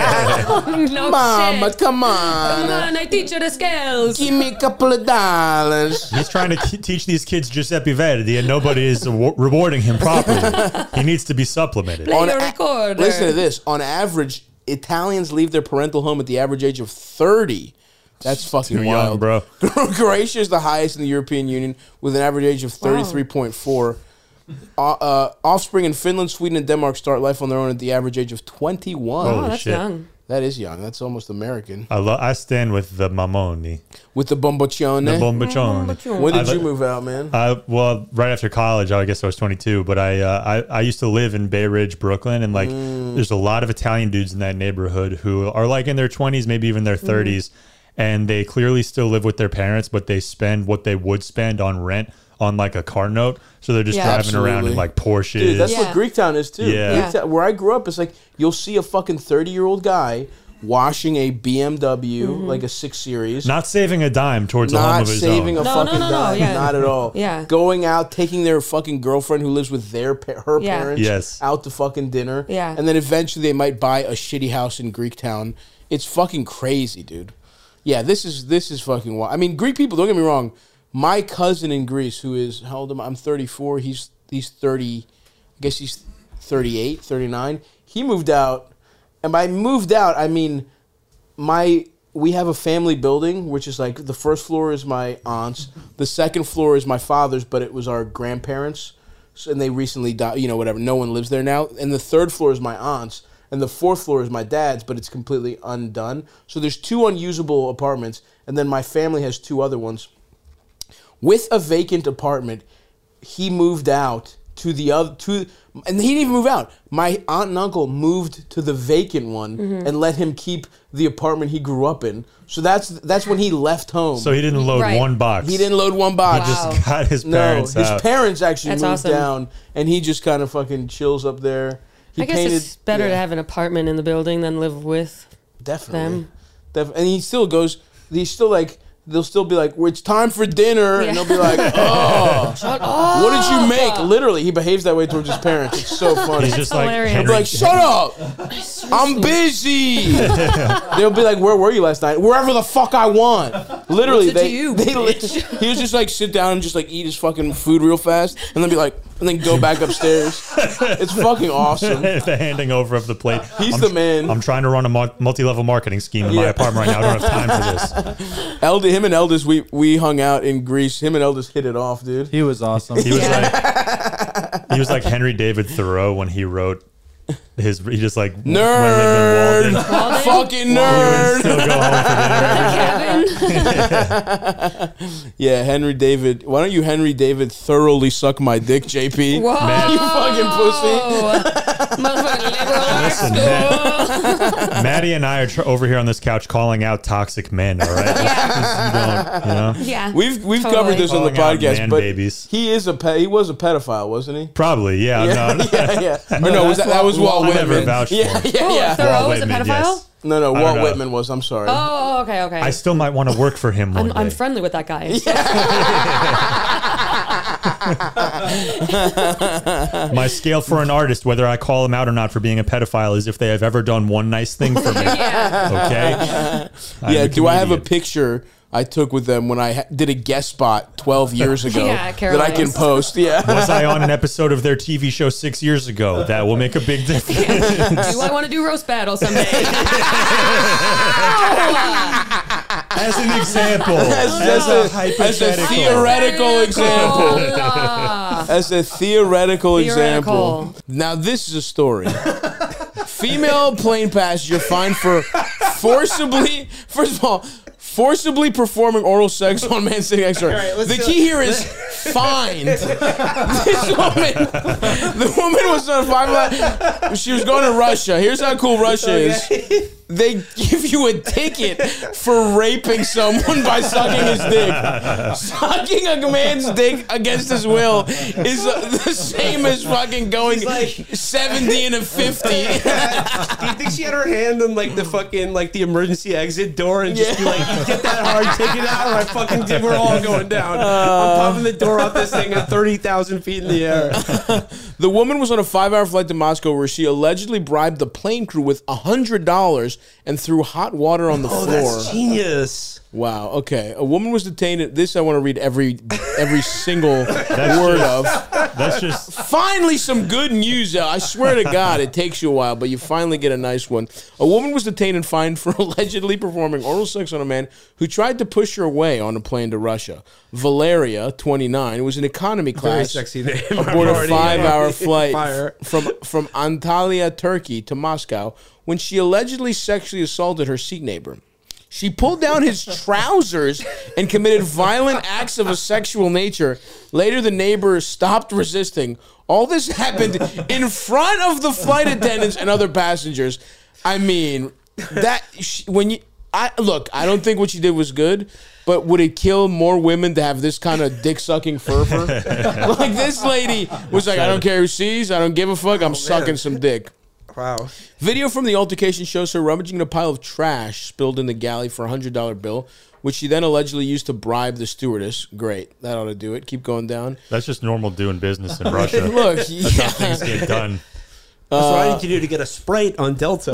no Mama, shit. come Come on. on, I teach you the skills. Give me a couple of dollars. He's trying to k- teach these kids Giuseppe Verdi, and nobody is awa- rewarding him properly. He needs to be supplemented. Play On your a- recorder. Listen to this. On average, Italians leave their parental home at the average age of thirty. That's fucking Too wild. young, bro. Croatia is the highest in the European Union with an average age of thirty-three point four. Uh, uh, offspring in Finland, Sweden, and Denmark start life on their own at the average age of twenty-one. Oh, Holy that's shit. young. That is young. That's almost American. I, lo- I stand with the mamoni. With the bomboccione. The bombachoni. When did I- you move out, man? I, well, right after college, I guess I was twenty-two, but I, uh, I I used to live in Bay Ridge, Brooklyn, and like there's a lot of Italian dudes in that neighborhood who are like in their twenties, maybe even their thirties, and they clearly still live with their parents, but they spend what they would spend on rent on like a car note, so they're just Yeah. driving around Absolutely. in like Porsches. Dude, that's Yeah. what Greektown is, too. Yeah. Greektown- where I grew up, it's like you'll see a fucking thirty-year-old guy washing a B M W, like a six Series. Not saving a dime towards a home Not of his saving own. a No, fucking no, no, no, dime. yeah. Not at all. Yeah. Going out, taking their fucking girlfriend who lives with their pa- her Yeah. parents Yes. out to fucking dinner. Yeah. And then eventually they might buy a shitty house in Greektown. It's fucking crazy, dude. Yeah, this is this is fucking wild. I mean, Greek people, don't get me wrong. My cousin in Greece, who is, how old am I? I'm thirty-four. He's he's thirty. I guess he's thirty-eight, thirty-nine. He moved out. And by moved out, I mean my we have a family building, which is like the first floor is my aunt's, the second floor is my father's, but it was our grandparents, so, and they recently died. You know, whatever. No one lives there now. And the third floor is my aunt's, and the fourth floor is my dad's, but it's completely undone. So there's two unusable apartments, and then my family has two other ones. With a vacant apartment, he moved out to the other to, and he didn't even move out. My aunt and uncle moved to the vacant one and let him keep the apartment he grew up in. So that's that's when he left home. So he didn't load Right. one box. he didn't load one box. He just got his No, parents his out. parents actually That's moved awesome. down, and he just kind of fucking chills up there. He I guess it's better to have an apartment in the building than live with definitely, them. Def- and he still goes. He's still like. They'll still be like, well, it's time for dinner. Yeah. And they'll be like, oh, what did you make? Literally, he behaves that way towards his parents. It's so funny. He's just like hilarious. He'll be Henry, like, shut up. I'm busy. They'll be like, where were you last night? Wherever the fuck I want. Literally, What's it they, to you, they li- bitch? he was just like sit down and just like eat his fucking food real fast and then be like, and then go back upstairs. It's fucking awesome. The handing over of the plate. He's I'm, the man. I'm trying to run a multi-level marketing scheme in my Yeah. apartment right now. I don't have time for this. Eldis, him and Eldis, we we hung out in Greece. Him and Eldis hit it off, dude. He was awesome. He was like he was like Henry David Thoreau when he wrote his. He just like Nerd, went Walden? fucking He would nerd. still go home for dinner. Kevin. Yeah, Henry David. Why don't you Henry David thoroughly suck my dick, J P? Whoa. You fucking pussy. Motherfucking liberal Listen, Matt, Maddie and I are tr- over here on this couch calling out toxic men. All right, you don't, you know. Yeah. We've we've Totally. covered this on the Calling out podcast, man but babies. he is a pe- he was a pedophile, wasn't he? Probably, yeah. Yeah, No, yeah, yeah. Or no, was that, that was Walt I never Whitman. vouched for Yeah, him. yeah, Oh, yeah. Thoreau Walt was a Whitman, pedophile? yes. No, no, I Walt don't know. Whitman was. I'm sorry. Oh, okay, okay. I still might want to work for him one I'm, I'm day. friendly with that guy. My scale for an artist, whether I call him out or not for being a pedophile, is if they have ever done one nice thing for me. Yeah. Okay. I'm yeah. a Do I have a comedian. picture I took with them when I ha- did a guest spot twelve years ago Yeah, that I can Caroline's. post? Yeah. Was I on an episode of their T V show six years ago? That will make a big difference. Do I want to do roast battle someday? As an example. As, as, a, as a theoretical example. As a theoretical, example. Theoretical. Now, this is a story. Female plane passenger fined for forcibly, first of all, forcibly performing oral sex on man sitting next to her. The key here is fined. This woman, the woman was on a five. She was going to Russia. Here's how cool Russia is. They give you a ticket for raping someone by sucking his dick. Sucking a man's dick against his will is uh, the same as fucking going like- seventy and a fifty. Do you think she had her hand on like the fucking like the emergency exit door and just be Yeah. like, get that hard, take it out, or I fucking did. We're all going down. I'm popping the door off this thing at thirty thousand feet in the air. The woman was on a five-hour flight to Moscow where she allegedly bribed the plane crew with one hundred dollars and threw hot water on the Oh, floor. that's genius. Wow. Okay. A woman was detained. At, this I want to read every every single word of. That's just Finally, some good news. I swear to God, it takes you a while, but you finally get a nice one. A woman was detained and fined for allegedly performing oral sex on a man who tried to push her away on a plane to Russia. Valeria, twenty-nine, was in economy Very class sexy name. aboard a Already- five-hour flight Fire. from from Antalya, Turkey, to Moscow when she allegedly sexually assaulted her seat neighbor. She pulled down his trousers and committed violent acts of a sexual nature. Later, the neighbor stopped resisting. All this happened in front of the flight attendants and other passengers. I mean, that sh- when you I look, I don't think what she did was good, but would it kill more women to have this kind of dick sucking fervor? Like this lady was like, I don't care who sees, I don't give a fuck, I'm sucking some dick. Wow. Video from the altercation shows her rummaging in a pile of trash spilled in the galley for a one hundred dollar bill, which she then allegedly used to bribe the stewardess. Great. That ought to do it. Keep going down. that's just normal doing business in Russia. Look, That's how things yeah. get done. That's what I need to do to get a Sprite on Delta.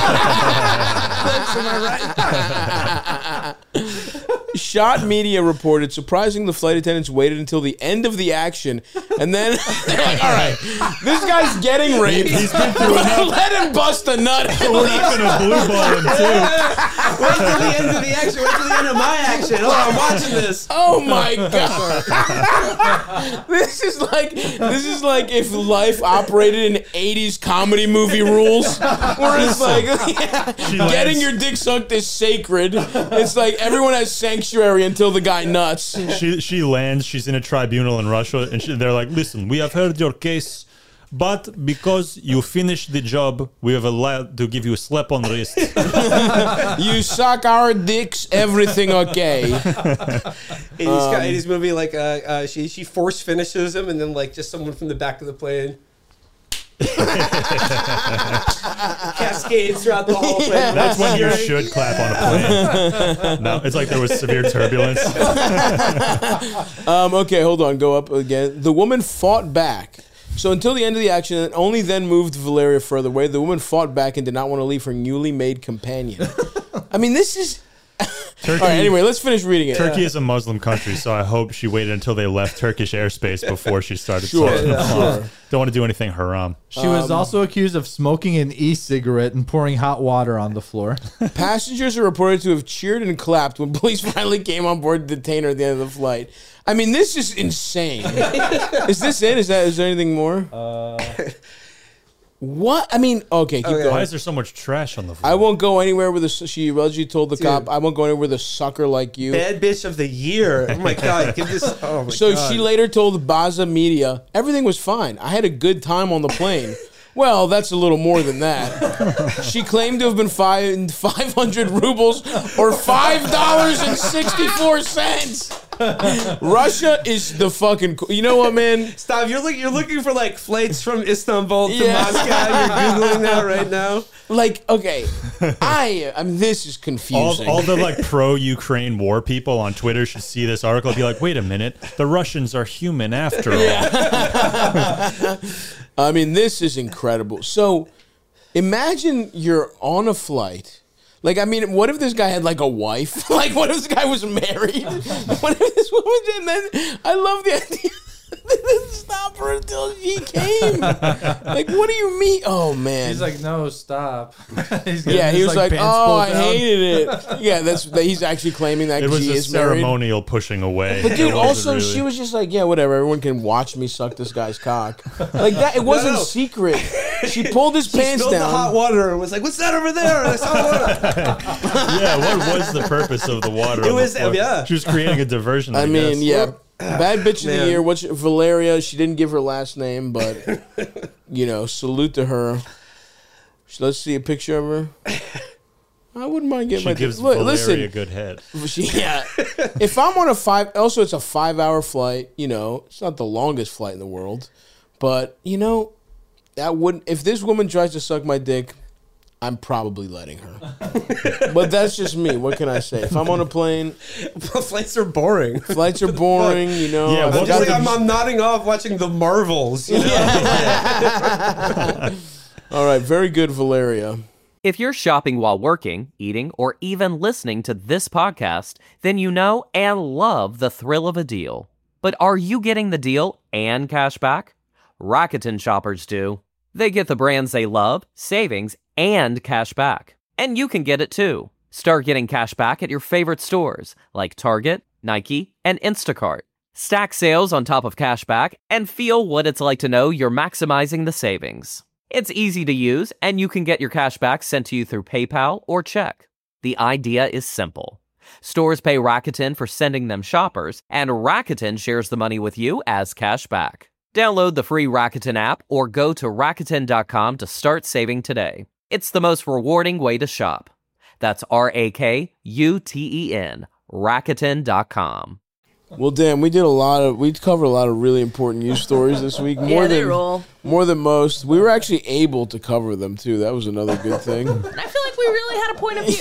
Shot Media reported, surprising the flight attendants waited until the end of the action, and then they're like, all right, this guy's getting raped. He's been through enough. Let him bust a nut. We're not gonna blue ball him too. Wait till the end of the action. Wait till the end of my action. Oh, I'm watching this. Oh my god! This is like this is like if life operated in eighties comedy movie rules, where it's like yeah, getting lands- your dick sucked is sacred. It's like everyone has sanctuary until the guy nuts. She she lands. She's in a tribunal in Russia, and she, they're like, "Listen, we have heard your case, but because you finished the job, we have allowed to give you a slap on the wrist." You suck our dicks, everything okay? In his, Um, in his movie, like uh, uh, she she force finishes him, and then like just someone from the back of the plane cascades throughout the whole plane. That's when you should clap on a plane. No, it's like there was severe turbulence. Um, okay, hold on. Go up again. The woman fought back. So until the end of the action, and only then moved Valeria further away. The woman fought back and did not want to leave her newly made companion. I mean, this is Turkey, All right, anyway, let's finish reading it. Turkey is a Muslim country, so I hope she waited until they left Turkish airspace before she started Sure, sucking them sure. off. Don't want to do anything haram. She was also accused of smoking an e-cigarette and pouring hot water on the floor. Passengers are reported to have cheered and clapped when police finally came on board to detain her at the end of the flight. I mean, this is insane. Is this it? Is that? Is there anything more? Uh, what? I mean, okay, keep going. Why is there so much trash on the floor? I won't go anywhere with a. She allegedly told the cop, "I won't go anywhere with a sucker like you." Bad bitch of the year. Oh my god, give this. Oh my So god. she later told Baza Media, "Everything was fine. I had a good time on the plane." Well, that's a little more than that. She claimed to have been fined five hundred rubles or five dollars and sixty-four cents. Russia is the fucking. Co- you know what, man? Stop! You're looking. You're looking for like flights from Istanbul to Yeah. Moscow. You're googling that right now. Like, okay, I. I mean, this is all, confusing. all the like pro-Ukraine war people on Twitter should see this article and be like, wait a minute, the Russians are human after all. I mean, this is incredible. So, imagine you're on a flight. Like, I mean, what if this guy had like a wife? Like, what if this guy was married? What if this woman did? And then I love the idea. They didn't stop her until she came. Like, what do you mean? Oh man. He's like, no, stop. He's yeah, his, he was like, pants oh, pulled I down. hated it. Yeah, that's that he's actually claiming that It was he a is married. ceremonial pushing away. But It dude, wasn't also really- she was just like, yeah, whatever. Everyone can watch me suck this guy's cock. Like that. It wasn't no. secret. She pulled his She pants spilled down. the hot water and was like, "What's that over there?" And I saw water. Yeah, what was the purpose of the water? It on the was- floor? yeah. She was creating a diversion. I, I mean, guess. yeah. Bad bitch of the Man. year. What's Valeria? She didn't give her last name, but you know, salute to her. Let's see a picture of her. I wouldn't mind getting She my gives look, Valeria listen. a good head. She, yeah. If I'm on a five, also it's a five-hour flight. You know, it's not the longest flight in the world, but you know, that wouldn't. If this woman tries to suck my dick, I'm probably letting her. But that's just me. What can I say? If I'm on a plane, Flights are boring. flights are boring. You know, Yeah, I've what I'm, got just like, the- I'm, I'm nodding off watching the Marvels. You know? All right, very good, Valeria. If you're shopping while working, eating, or even listening to this podcast, then you know and love the thrill of a deal. But are you getting the deal and cash back? Rakuten shoppers do. They get the brands they love, savings, and cash back. And you can get it too. Start getting cash back at your favorite stores like Target, Nike, and Instacart. Stack sales on top of cash back and feel what it's like to know you're maximizing the savings. It's easy to use, and you can get your cash back sent to you through PayPal or check. The idea is simple. Stores pay Rakuten for sending them shoppers, and Rakuten shares the money with you as cash back. Download the free Rakuten app or go to Rakuten dot com to start saving today. It's the most rewarding way to shop. That's R A K U T E N, Rakuten dot com. Well, damn, we did a lot of, we covered a lot of really important news stories this week. More Yeah, they than roll. more than most. We were actually able to cover them too. That was another good thing. And I feel like we really had a point of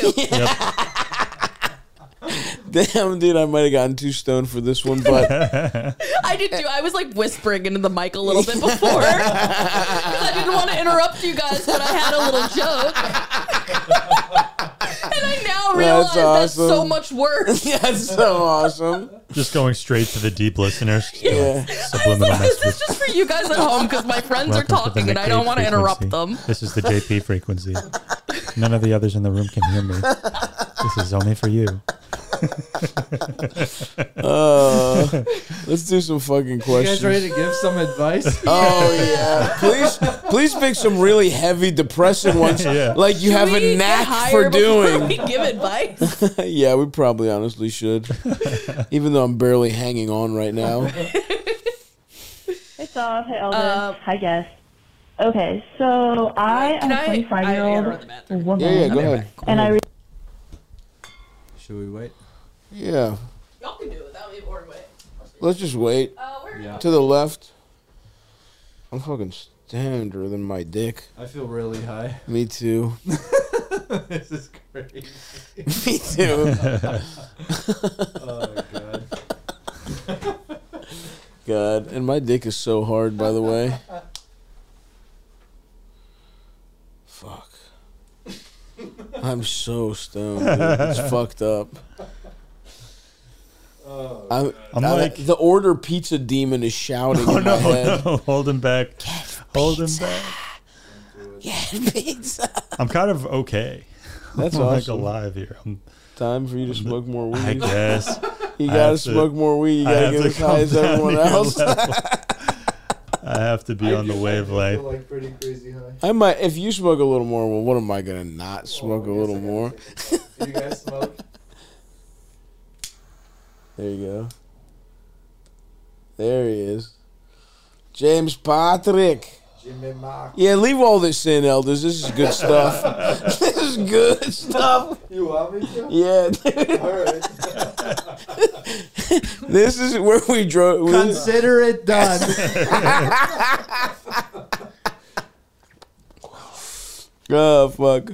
view. Damn, dude, I might have gotten too stoned for this one, but I did too. I was like whispering into the mic a little bit before because I didn't want to interrupt you guys, but I had a little joke. And I now realize That's that's, awesome. so much worse. that's so awesome. Just going straight to the deep listeners. Just going, Yeah. Subliminal This messages. is just for you guys at home because my friends Welcome are to the talking and I don't Nick want to Cave interrupt frequency. them. This is the J P frequency. None of the others in the room can hear me. This is only for you. Uh, let's do some fucking You questions. guys ready to give some advice? Oh yeah, please, please pick some really heavy, depressing ones, Yeah. like you have Should we a get knack higher for before doing. We give advice. Yeah, we probably honestly should, even though I'm barely hanging on right now. Hey, Sav. Hey, Elder. Uh, Hi, guest. Okay, so I Can am I- a twenty-five-year-old I- I- I- I- woman, Yeah, yeah, go ahead. and I. Re- Should we wait? Yeah, Y'all can do it. That would be a boring way. let's just wait Uh, where Yeah. to the left. I'm fucking stander than my dick. I feel really high. Me too. This is crazy. Me too. Oh, God. God, and my dick is so hard, by the way. Fuck. I'm so stoned. Dude. It's fucked up. Oh, I'm, I'm I- like- the order pizza demon is shouting Oh in my no, head. no, hold him back. Hold him back. Yeah, pizza. I'm kind of okay. That's I'm awesome. like alive here. I'm, Time for you to smoke more weed. I guess. You I gotta have to- smoke more weed. You I gotta have get to as high come as down everyone your else. level. I have to be on the wavelength. feel like pretty crazy high. I might, if you smoke a little more, well, what am I gonna not smoke a little more? Do you guys smoke? There you go. There he is. James Patrick. Jimmy Mark. Yeah, leave all this in, elders. This is good stuff. This is good stuff. You want me to? Yeah, dude. All right. This is where we drove. Consider it done. Oh, fuck.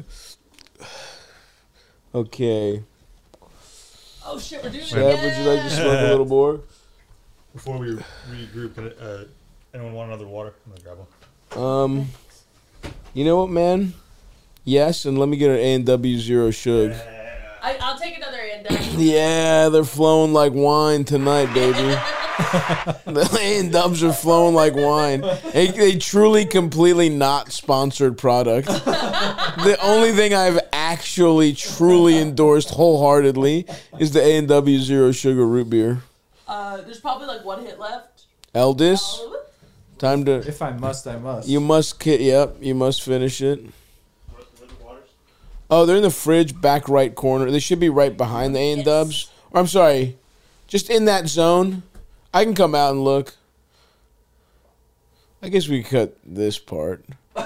Okay. Oh shit, we're doing it Seb, again. would you like to smoke a little more? Before we regroup, can uh, anyone want another water? I'm gonna grab one. Um, you know what, man? Yes, and let me get an A and W Zero Shug. I, I'll take another and done. Yeah, they're flowing like wine tonight, baby. The A and Dubs are flowing like wine. A, a truly, completely not sponsored product. The only thing I've actually, truly endorsed wholeheartedly is the A and W Zero Sugar Root Beer. Uh, there's probably like one hit left. Eldis, time to. If I must, I must. You must. ki- Yep, you must finish it. Oh, they're in the fridge, back right corner. They should be right behind the A and Dubs. Or I'm sorry, just in that zone. I can come out and look. I guess we cut this part.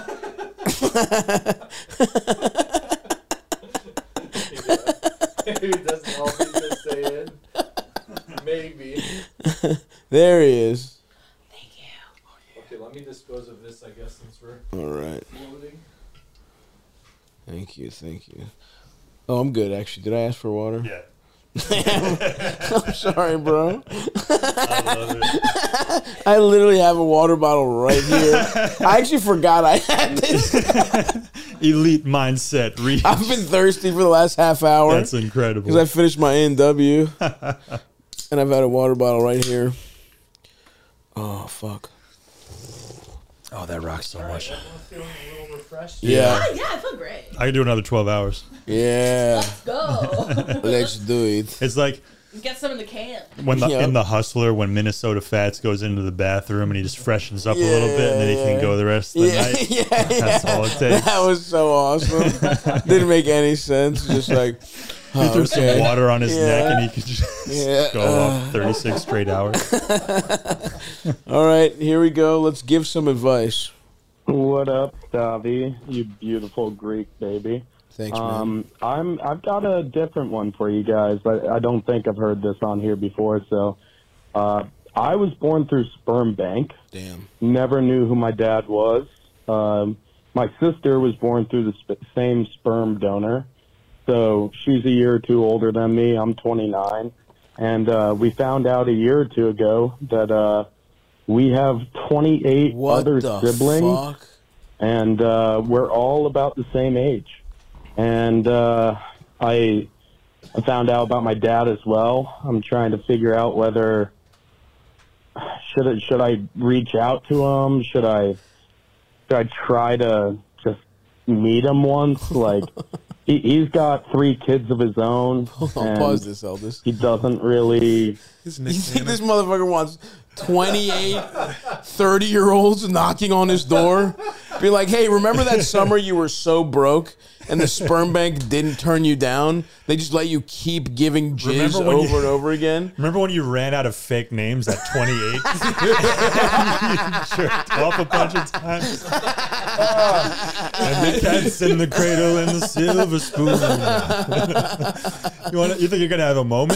Maybe it doesn't all need to stay in. Maybe. There he is. Okay, let me dispose of this, I guess, since we're All right. loading. Thank you, thank you. Oh, I'm good, actually. Did I ask for water? Yeah. I'm sorry, bro. I love it. I literally have a water bottle right here. I actually forgot I had this. Elite mindset. Reach. I've been thirsty for the last half hour. That's incredible. Because I finished my A and W. And I've had a water bottle right here. Oh, fuck. Oh, that rocks so much. Feeling a little refreshed. Yeah. Ah, yeah, I feel great. I can do another twelve hours. Yeah. Let's go. Let's do it. It's like Get some in the can. when the, Yep. in the Hustler, when Minnesota Fats goes into the bathroom and he just freshens up a little bit and then he Yeah. can go the rest of the Yeah, night. yeah, That's yeah. all it takes. That was so awesome. Didn't make any sense. Just like, He oh, threw some okay. water on his Yeah. neck and he could just Yeah. go off thirty-six straight hours. All right, here we go. Let's give some advice. What up, Davi? You beautiful Greek baby. Thanks, man. Um, I'm. I've got a different one for you guys. I, I don't think I've heard this on here before. So, uh, I was born through sperm bank. Damn. Never knew who my dad was. Um, my sister was born through the sp- same sperm donor. So she's a year or two older than me. I'm twenty-nine, and uh, we found out a year or two ago that uh, we have twenty-eight What other the siblings, fuck? and uh, we're all about the same age. And uh, I, I found out about my dad as well. I'm trying to figure out whether should I, should I reach out to him? Should I should I try to just meet him once? Like he, he's got three kids of his own. Hold on, and pause this, Eldest. He doesn't really. You think this motherfucker wants twenty-eight thirty-year-olds knocking on his door? Be like, hey, remember that summer you were so broke and the sperm bank didn't turn you down? They just let you keep giving jizz Remember when over you- and over again? Remember when you ran out of fake names at twenty-eight? You jerked off a bunch of times. And the cat's in the cradle and the silver spoon. you want? You think you're gonna have a moment?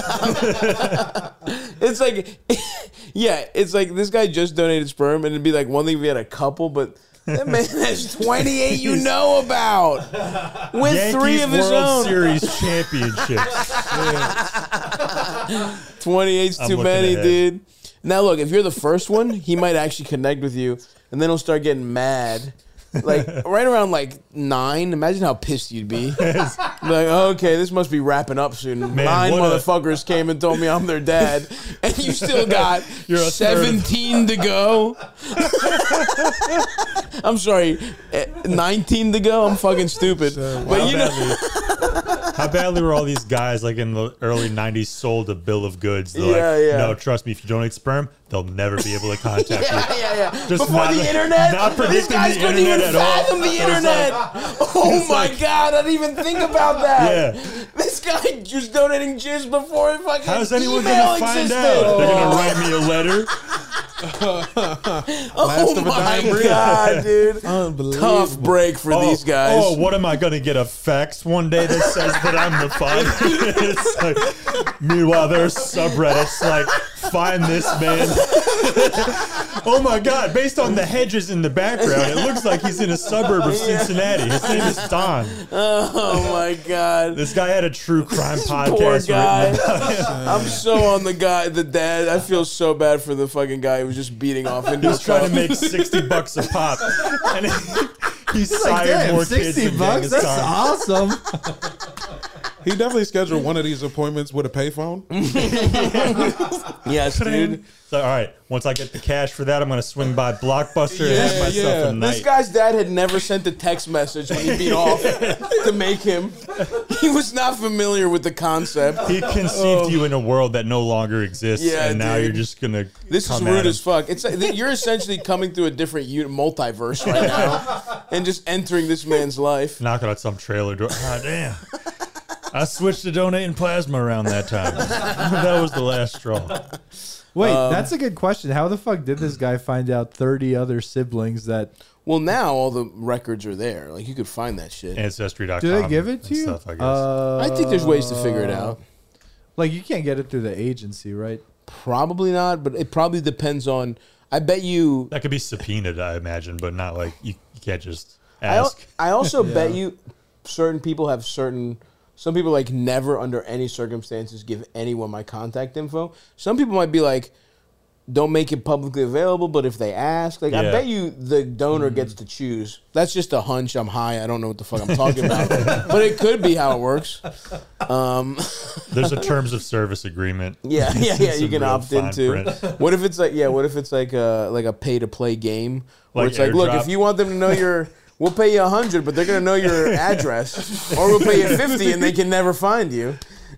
It's like, yeah, it's like this guy just donated sperm, and it'd be like one thing if he had a couple, but that man has twenty-eight you know about with Yankees three of his World own. Series championships. twenty-eight's I'm too looking many, ahead. dude. Now, look, if you're the first one, he might actually connect with you, and then he'll start getting mad like right around like nine. Imagine how pissed you'd be. Like, okay, this must be wrapping up soon. Man, Nine what a- motherfuckers came and told me I'm their dad, and you still got You're a third. seventeen to go. I'm sorry, eh, nineteen to go. I'm fucking stupid. But How you know, badly, how badly were all these guys like in the early nineties sold a bill of goods? They're Yeah, like, yeah. no, trust me, if you donate sperm, they'll never be able to contact yeah, you. yeah, yeah. Just Before not- the internet, not these predicting guys the couldn't even internet at all. fathom the It was internet. oh my like- god, I didn't even think about that. Yeah. This guy just donating jizz before fucking How's anyone email gonna find existed. out? They're gonna write me a letter. Oh of a my dying breed. god, dude! Unbelievable. Tough break for Oh, these guys. Oh, what am I gonna get a fax one day that says that I'm the father? It's like, meanwhile, there's subreddits like, find this man. Oh my god! Based on the hedges in the background, it looks like he's in a suburb of Cincinnati. His name is Don. Oh my god! This guy had a true crime podcast. Poor written guy. about him. I'm so on the guy, the dad. I feel so bad for the fucking guy who was just beating off into He was his trying to cup. make sixty bucks a pop, and he, he Like, sired damn, more kids sixty than bucks. Genghis That's Khan. awesome. He definitely scheduled one of these appointments with a payphone. Yes, dude. So, all right, once I get the cash for that, I'm going to swing by Blockbuster and Yeah, have myself yeah. a night. This guy's dad had never sent a text message when he beat off to make him. He was not familiar with the concept. He conceived you in a world that no longer exists, Yeah, and now dude. you're just going to This is rude as fuck. It's like, you're essentially coming through a different uni- multiverse right now and just entering this man's life. Knocking on some trailer door. Ah, damn. I switched to donating plasma around that time. That was the last straw. Wait, Um, that's a good question. How the fuck did this guy find out thirty other siblings that... Well, now all the records are there. Like, you could find that shit. Ancestry dot com. Do they give it to and you? Stuff, I guess. Uh, I think there's ways to figure it out. Like, you can't get it through the agency, right? Probably not, but it probably depends on... I bet you... that could be subpoenaed, I imagine, but not like you, you can't just I, al- ask. I also bet you certain people have certain... Some people, like, never under any circumstances give anyone my contact info. Some people might be like, don't make it publicly available, but if they ask, like, I Yeah. bet you the donor gets to choose. That's just a hunch. I'm high. I don't know what the fuck I'm talking about. But it could be how it works. Um, There's a terms of service agreement. yeah, yeah, yeah. You Some can real opt fine into. print. What if it's like, yeah, what if it's like a, like a pay to play game? Where Like it's like, look, airdrop? if you want them to know your... We'll pay you a hundred, but they're gonna know your address, or we'll pay you fifty, and they can never find you.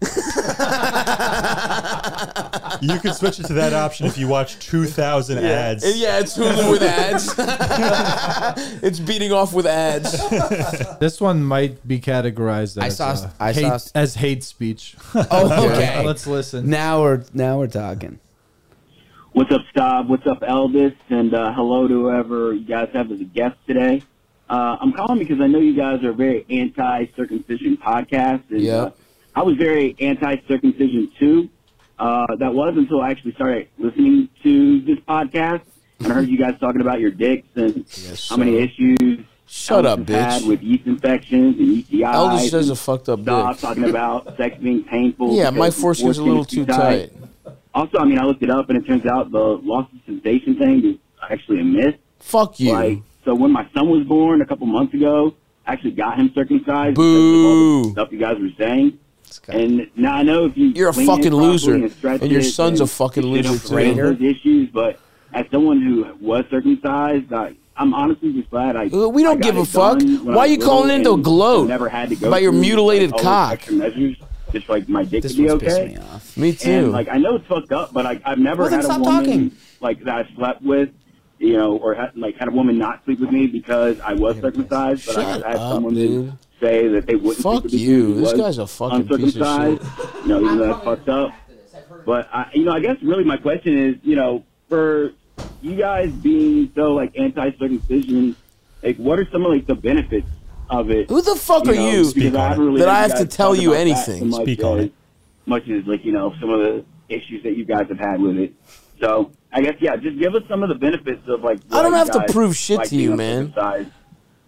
You can switch it to that option if you watch two thousand ads. And yeah, it's Hulu with ads. It's beating off with ads. This one might be categorized I as, saw- uh, I hate, saw- as hate speech. Oh, okay. Let's listen. Now we're now we're talking. What's up, Stav? What's up, Elvis? And uh, hello to whoever you guys have as a guest today. Uh, I'm calling because I know you guys are a very anti-circumcision podcast. And, Yeah. uh, I was very anti-circumcision, too. Uh, that was until I actually started listening to this podcast. And I heard you guys talking about your dicks and Yes, how many sir. issues Shut Elvis up, has bitch. had with yeast infections and U T Is. Eldest says a and fucked up stuff, dick. talking about sex being painful. Yeah, because my the foreskin is a little too tight. Also, I mean, I looked it up, and it turns out the loss of sensation thing is actually a myth. Fuck you. Like, so when my son was born a couple months ago, I actually got him circumcised Boo. because of all the stuff you guys were saying. And now I know if you You're a clean it fucking properly loser, and, stretch and your it, son's a then fucking it loser, shouldn't raise too. those issues, but as someone who was circumcised, I, I'm honestly just glad I. Uh, we don't I got give a it fuck. done when Why I are you was calling little in to and gloat never had to go about your through, mutilated like, all those cock? extra measures, just like my dick This to be one's okay. pissing me off. Me too. And like I know it's fucked up, but I, I've never Well, then had a stop woman talking. like that I slept with, you know, or had, like had a woman not sleep with me because I was circumcised. But I've Shut had up, some women dude. say that they wouldn't. Fuck sleep with me you. because This he guy's a was fucking piece of uncircumcised. shit. You know, even though that's fucked up. But I, you know, I guess really my question is, you know, for you guys being so like anti-circumcision, like what are some of like the benefits of it? Who the fuck You are know, you because I haven't really that I heard have you to guys tell talk you about that anything? so much Speak on as it. Much as like you know some of the issues that you guys have had with it. So I guess yeah, just give us some of the benefits of like. I don't why have you to guys prove shit like to you, being man. uncircumcised.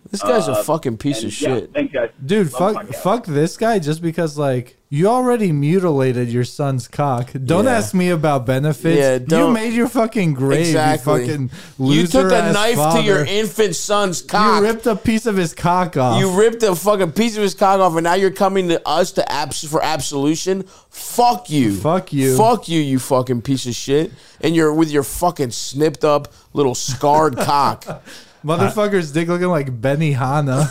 This guy's a Uh, fucking piece and, of yeah, shit. thanks, guys. Dude, Love fuck, the podcast. fuck this guy just because, like, you already mutilated your son's cock. Don't Yeah. ask me about benefits. Yeah, you don't- made your fucking grave, Exactly. you fucking You took a loser-ass knife father. to your infant son's cock. You ripped a piece of his cock off. You ripped a fucking piece of his cock off, and now you're coming to us to abs- for absolution. Fuck you. Fuck you. Fuck you, you fucking piece of shit. And you're with your fucking snipped up little scarred cock. Motherfucker's dick looking like Benny Hanna.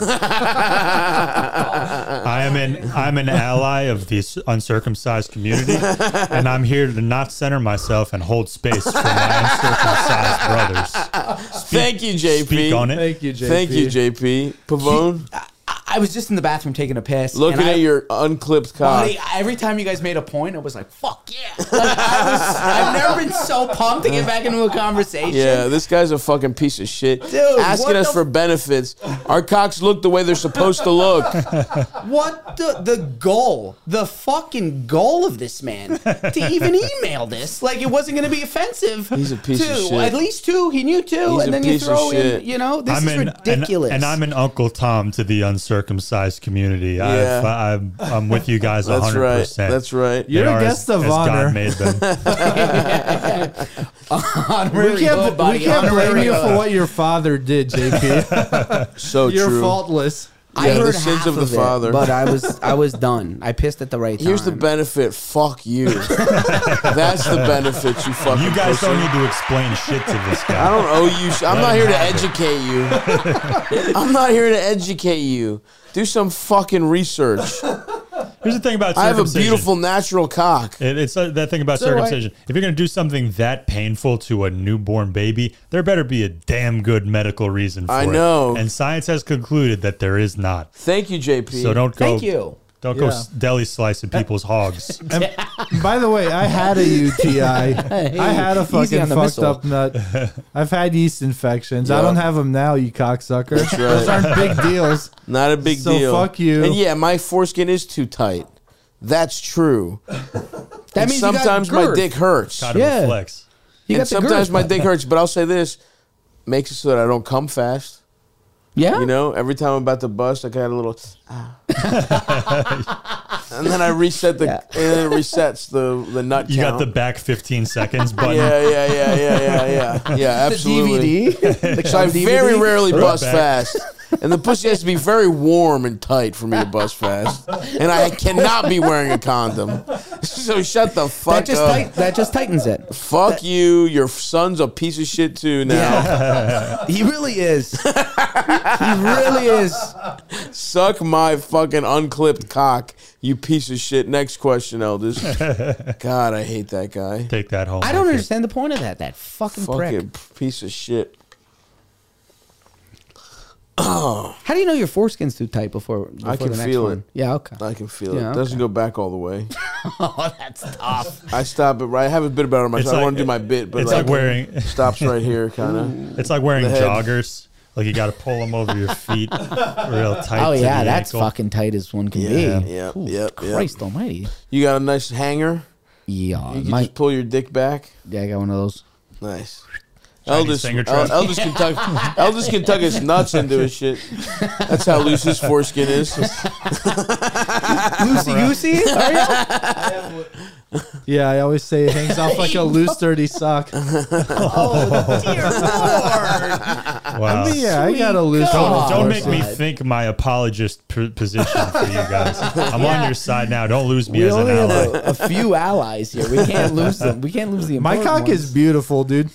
I am an I'm an ally of the uncircumcised community, and I'm here to not center myself and hold space for my uncircumcised brothers. Thank you, J P. Speak on it. Thank you, J P. Thank you, J P. Pavone, I, I was just in the bathroom taking a piss. looking and at I, your unclipped cock. Buddy, every time you guys made a point, I was like, fuck yeah. Like, I was, I've never been so pumped to get back into a conversation. Yeah, this guy's a fucking piece of shit. Dude, Asking what us the for benefits. Our cocks look the way they're supposed to look. What the the goal, the fucking goal of this man to even email this? Like it wasn't going to be offensive. He's a piece two, of shit. At least two. He knew two, He's and a then you piece of throw in. shit. You know, this I'm is an, ridiculous. And, and I'm an Uncle Tom to the uncircumcised community. Yeah. I've, I'm, I'm with you guys That's one hundred right. percent. That's right. They You're a are guest as, of as honor. God made them. Honorary We can't, hood, buddy, we can't honorary blame you hood. for what your father did, J P. So You're true. faultless. I Yeah, the heard sins half of the it, father. but I was I was done. I pissed at the right time. Here's the benefit. Fuck you. That's the benefit, you fucking You guys pussy. don't need to explain shit to this guy. I don't owe you. Sh- I'm Let not him here to have it. educate you. I'm not here to educate you. Do some fucking research. Here's the thing about I have a circumcision. beautiful natural cock. It, it's uh, that thing about So do I. circumcision. If you're going to do something that painful to a newborn baby, there better be a damn good medical reason for I it. know. And science has concluded that there is not. Thank you, J P. So don't go. Thank you. Don't go Yeah. s- deli slicing people's hogs. And by the way, I had a U T I. I had a Easy fucking on the fucked missile. up nut. I've had yeast infections. I Yeah. don't have them now, you cocksucker. right. Those aren't big deals. Not a big So deal. fuck you. And yeah, my foreskin is too tight. That's true. That And means you got sometimes my girth. dick hurts. Kind of Yeah. a flex. You and got the sometimes girth, my but- dick hurts, but I'll say this. Makes it so that I don't come fast. Yeah. You know, every time I'm about to bust, I got a little, ah. and then I reset the, Yeah. and then it resets the the nut You count. got the back fifteen seconds button. yeah, yeah, yeah, yeah, yeah, yeah, yeah, absolutely. The D V D. So I D V D. very rarely Right bust back. fast, and the pussy has to be very warm and tight for me to bust fast, and I cannot be wearing a condom. So shut the fuck That just up. tight, that just tightens it. Fuck you. Your son's a piece of shit too now. He really is. He really is. Suck my fucking unclipped cock, you piece of shit. Next question, Elders. God, I hate that guy. Take that home. I don't with you. understand the point of that. That fucking prick. Fucking piece of shit. How do you know your foreskin's too tight before, before I can the next feel one? it. Yeah, okay. I can feel Yeah, it. Doesn't okay. go back all the way. Oh, that's tough. I stop it right. I have a bit about it on my It's side. I like- want to do my bit, but it's like, like wearing- stops right here, kind of. It's like wearing The head. joggers. Like you got to pull them over your feet real tight. Oh to yeah, the that's ankle. fucking tight as one can Yeah, be. yep, Ooh, yep, yep. Christ Almighty. You got a nice hanger. Yeah, You can my, just pull your dick back. yeah, I got one of those. Nice. Chinese Eldest, finger El- trap. Eldest can tuck, Eldest can tuck his nuts into his shit. That's how loose his foreskin is. Loosey goosey? Are you? Yeah, I always say it hangs off like a loose, dirty sock. Oh dear Lord! Wow. I mean, yeah, I got a loose. Don't, God. don't make me Side. think my apologist p- position for you guys. I'm on your side now. Don't lose me We as an only have ally. a, a few allies here. We can't lose them. We can't lose the My important cock is ones. beautiful, dude.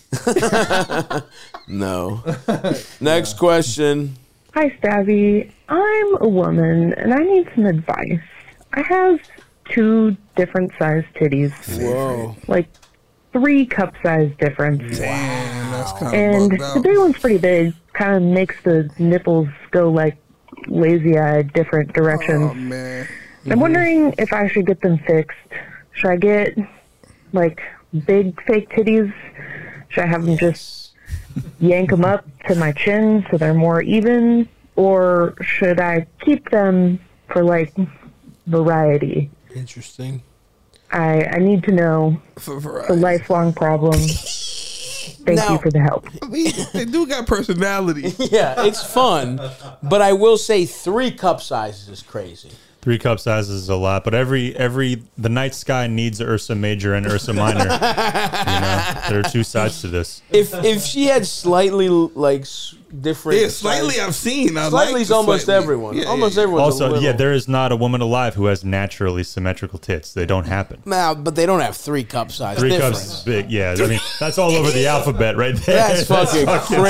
No. Next question. Hi, Stabby. I'm a woman and I need some advice. I have two different sized titties. Whoa. Like three cup size difference. Damn, that's kind And of the bugged big out. one's pretty big. Kind of makes the nipples go like lazy eyed different directions. Oh man. I'm wondering if I should get them fixed. Should I get like big fake titties? Should I have them just yank them up to my chin so they're more even? Or should I keep them for like variety? Interesting. I, I need to know For the variety. lifelong problem Thank Now- you for the help. I mean, they do got personality. Yeah, it's fun, but I will say three cup sizes is crazy. Three cup sizes is a lot, but every every the night sky needs Ursa Major and Ursa Minor. You know, there are two sides to this. If if she had slightly like s- different, Yeah, slightly size- I've seen. I like Slightly's the almost slightly. everyone. Yeah, almost yeah. everyone's a Also, little. yeah, there is not a woman alive who has naturally symmetrical tits. They don't happen. Now, but they don't have three cup size. Three difference. cups is big. Yeah, I mean that's all over the alphabet right there. That's fucking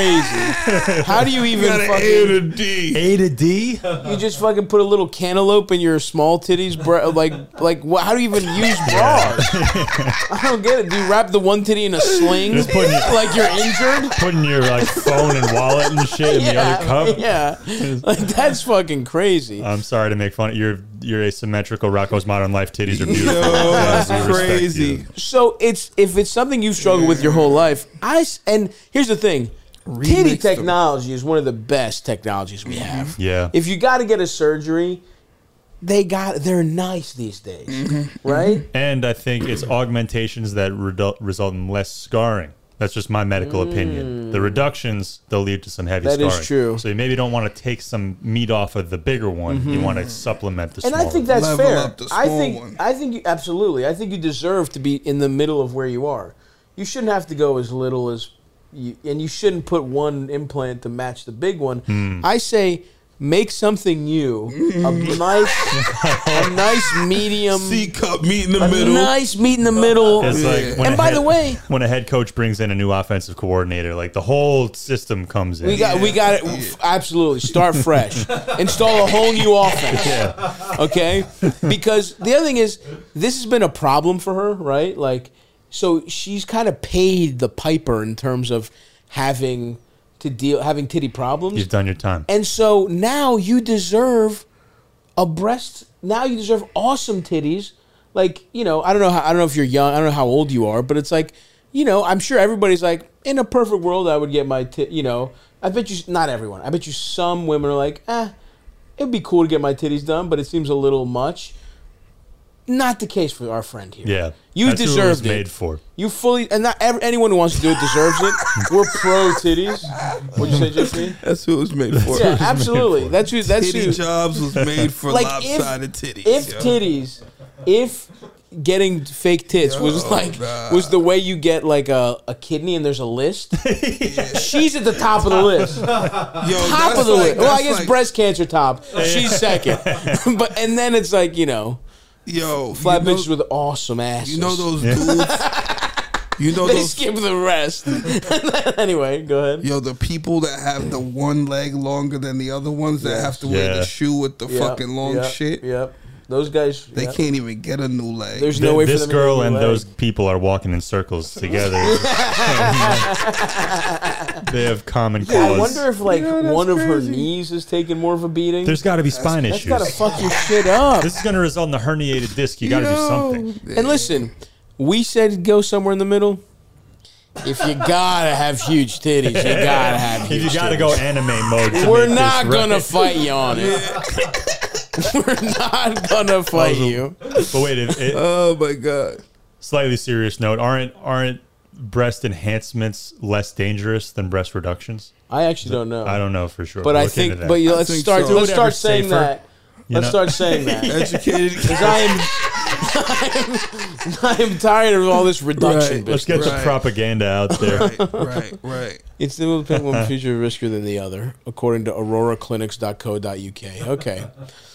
crazy. How do you even got an fucking A to D. A to D? You just fucking put a little cantaloupe in your small titties, bra- like like what? How do you even use bras? I don't get it. Do you wrap the one titty in a sling, Just putting your- like you're injured? Putting your like phone and wallet and shit in the other cup. Yeah, like that's fucking crazy. I'm sorry to make fun of you're you're asymmetrical. Rocco's Modern Life titties are beautiful. Yo, Yes, that's we respect crazy. you. So it's if it's something you've struggled with your whole life, I s- and here's the thing. Titty Remix them. technology is one of the best technologies we have. Yeah. If you got to get a surgery, they got they're nice these days, Mm-hmm. right? And I think it's augmentations that redu- result in less scarring. That's just my medical opinion. The reductions, they'll lead to some heavy That is scarring. true. So you maybe don't want to take some meat off of the bigger one. You want to supplement the And smaller I think that's Level fair. up the I small think one. I think you, absolutely. I think you deserve to be in the middle of where you are. You shouldn't have to go as little as you, and you shouldn't put one implant to match the big one. Hmm. I say make something new, a nice, a nice medium, C cup meet in the a middle. nice meet in the middle. It's like when And a by head- the way, when a head coach brings in a new offensive coordinator, like the whole system comes in. we got we got it absolutely. Start fresh, install a whole new offense. yeah. Okay, because the other thing is this has been a problem for her, right? Like, so she's kind of paid the piper in terms of having to deal having titty problems. You've done your time. And so now you deserve a breast. Now you deserve awesome titties. Like, you know, I don't know how, I don't know if you're young. I don't know how old you are, but it's like, you know, I'm sure everybody's like, in a perfect world, I would get my tit. You know, I bet you not everyone. I bet you some women are like, eh, it'd be cool to get my titties done, but it seems a little much. Not the case for our friend here. Yeah. You That's who it was deserved it. made for. You fully, and not every, anyone who wants to do it deserves it. We're pro titties. What'd you say, J C? That's who it was made for. Yeah, absolutely. That's who. That's Titty who. jobs was made for Like, lopsided titties. If yo. titties, if getting fake tits was Yo, like nah. was the way you get like a, a kidney and there's a list, she's at the top of the list. Yo, top that's of the like- list. Well, I that's guess like- breast cancer top. She's second, but and then it's like you know, Yo, flat you know- bitches with awesome asses. You know those dudes. You know They those. skip the rest. Anyway, go ahead. Yo, the people that have the one leg longer than the other ones that Yes. have to wear Yeah. the shoe with the Yep, fucking long yep, shit. Yep. Those guys. They yep. can't even get a new leg. There's no way for This them to girl get a and new those leg. people are walking in circles together. They have common cause. Yeah, I wonder if like Yeah, that's one of her crazy. knees is taking more of a beating. There's got to be spine That's issues. gotta fuck your shit up. This is going to result in a herniated disc. You got to do something. And listen, we said go somewhere in the middle. If you gotta have huge titties, you gotta have huge If you got to titties. go anime mode, to We're make not this gonna right. fight you on it. We're not gonna fight you. But wait, it, it, Oh my god. slightly serious note: aren't aren't breast enhancements less dangerous than breast reductions? I actually don't know. I don't know for sure. But I Look think, into that. but you, I let's think start. so. Let's Whatever, start saying safer, that. you Let's know? start saying that. Educated. Because I am, I am, I am tired of all this reduction Right. Let's business. get the Right. propaganda out there. right, right, right. It's the will pick one future riskier than the other, according to aurora clinics dot co dot u k. Okay.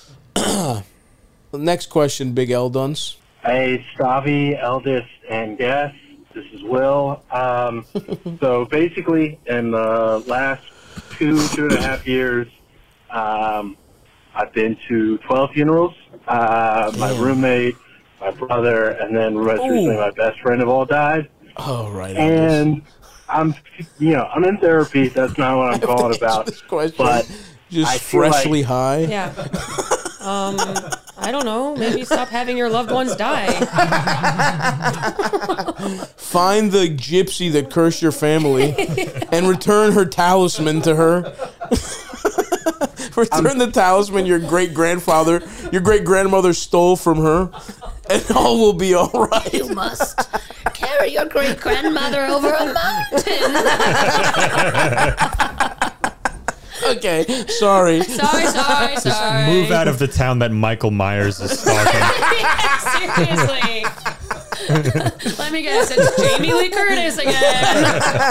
Next question, Big L Dunce. Hey, Stavi, Eldest, and guest. This is Will. Um, so basically, in the last two, two and a half years, um, I've been to twelve funerals. Uh, my roommate, my brother, and then most recently my best friend have all died. Oh, right. And I'm, you know, I'm in therapy. That's not what I'm calling about. This question. But Just I feel freshly like- high. Yeah. Um, I don't know. Maybe stop having your loved ones die. Find the gypsy that cursed your family and return her talisman to her. Return the talisman your great grandfather, your great grandmother stole from her, and all will be all right. You must carry your great grandmother over a mountain. Okay, sorry. Sorry, sorry, Just sorry. move out of the town that Michael Myers is stalking. Yeah, seriously. Let me guess, it's Jamie Lee Curtis again.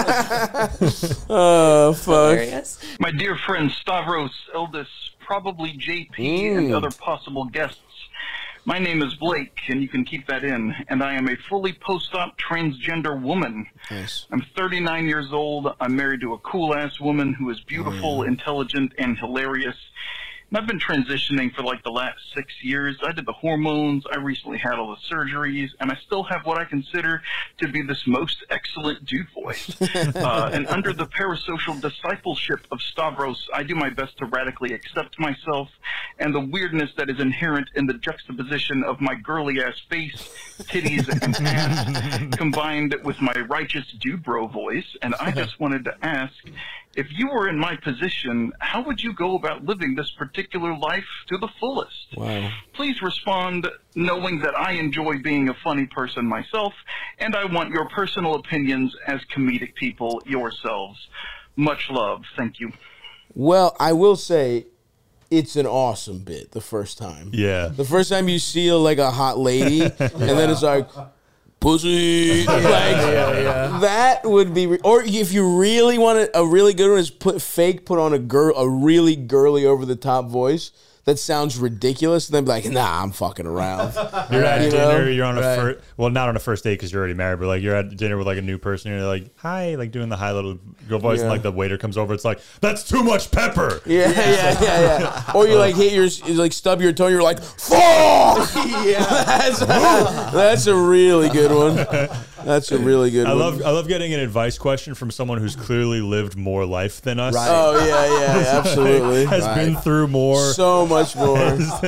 Oh, fuck. Hilarious. My dear friend Stavros Eldis, probably J P, Mm. and other possible guests. My name is Blake, and you can keep that in, and I am a fully post-op transgender woman. Nice. I'm thirty-nine years old. I'm married to a cool-ass woman who is beautiful, intelligent, and hilarious. And I've been transitioning for like the last six years. I did the hormones, I recently had all the surgeries, and I still have what I consider to be this most excellent dude voice. uh, and under the parasocial discipleship of Stavros, I do my best to radically accept myself and the weirdness that is inherent in the juxtaposition of my girly-ass face, titties, and pants, combined with my righteous dude bro voice. And I just wanted to ask, if you were in my position, how would you go about living this particular life to the fullest? Wow. Please respond knowing that I enjoy being a funny person myself, and I want your personal opinions as comedic people yourselves. Much love. Thank you. Well, I will say, it's an awesome bit the first time. Yeah. The first time you see like a hot lady, and then it's like, pussy. Like, yeah, yeah. that would be, re- or if you really want a, a really good one, is put fake, put on a girl, a really girly over the top voice that sounds ridiculous, and then be like, nah, I'm fucking around. You're at You dinner, know? you're on a Right. first, well, not on a first date because you're already married, but like you're at dinner with like a new person, and you're like, hi, like doing the high little girl voice, and Yeah. like the waiter comes over, it's like, that's too much pepper. Yeah, yeah, yeah, yeah. Or you like hit your, you like stub your toe, you're like, fuck! Yeah. That's, that's a really good one. That's a really good I one. love I love getting an advice question from someone who's clearly lived more life than us. Right. Oh, yeah, yeah, absolutely. Has Right. been through more. So much more.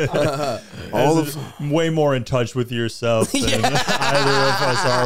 All Has of way more in touch with yourself than either of us are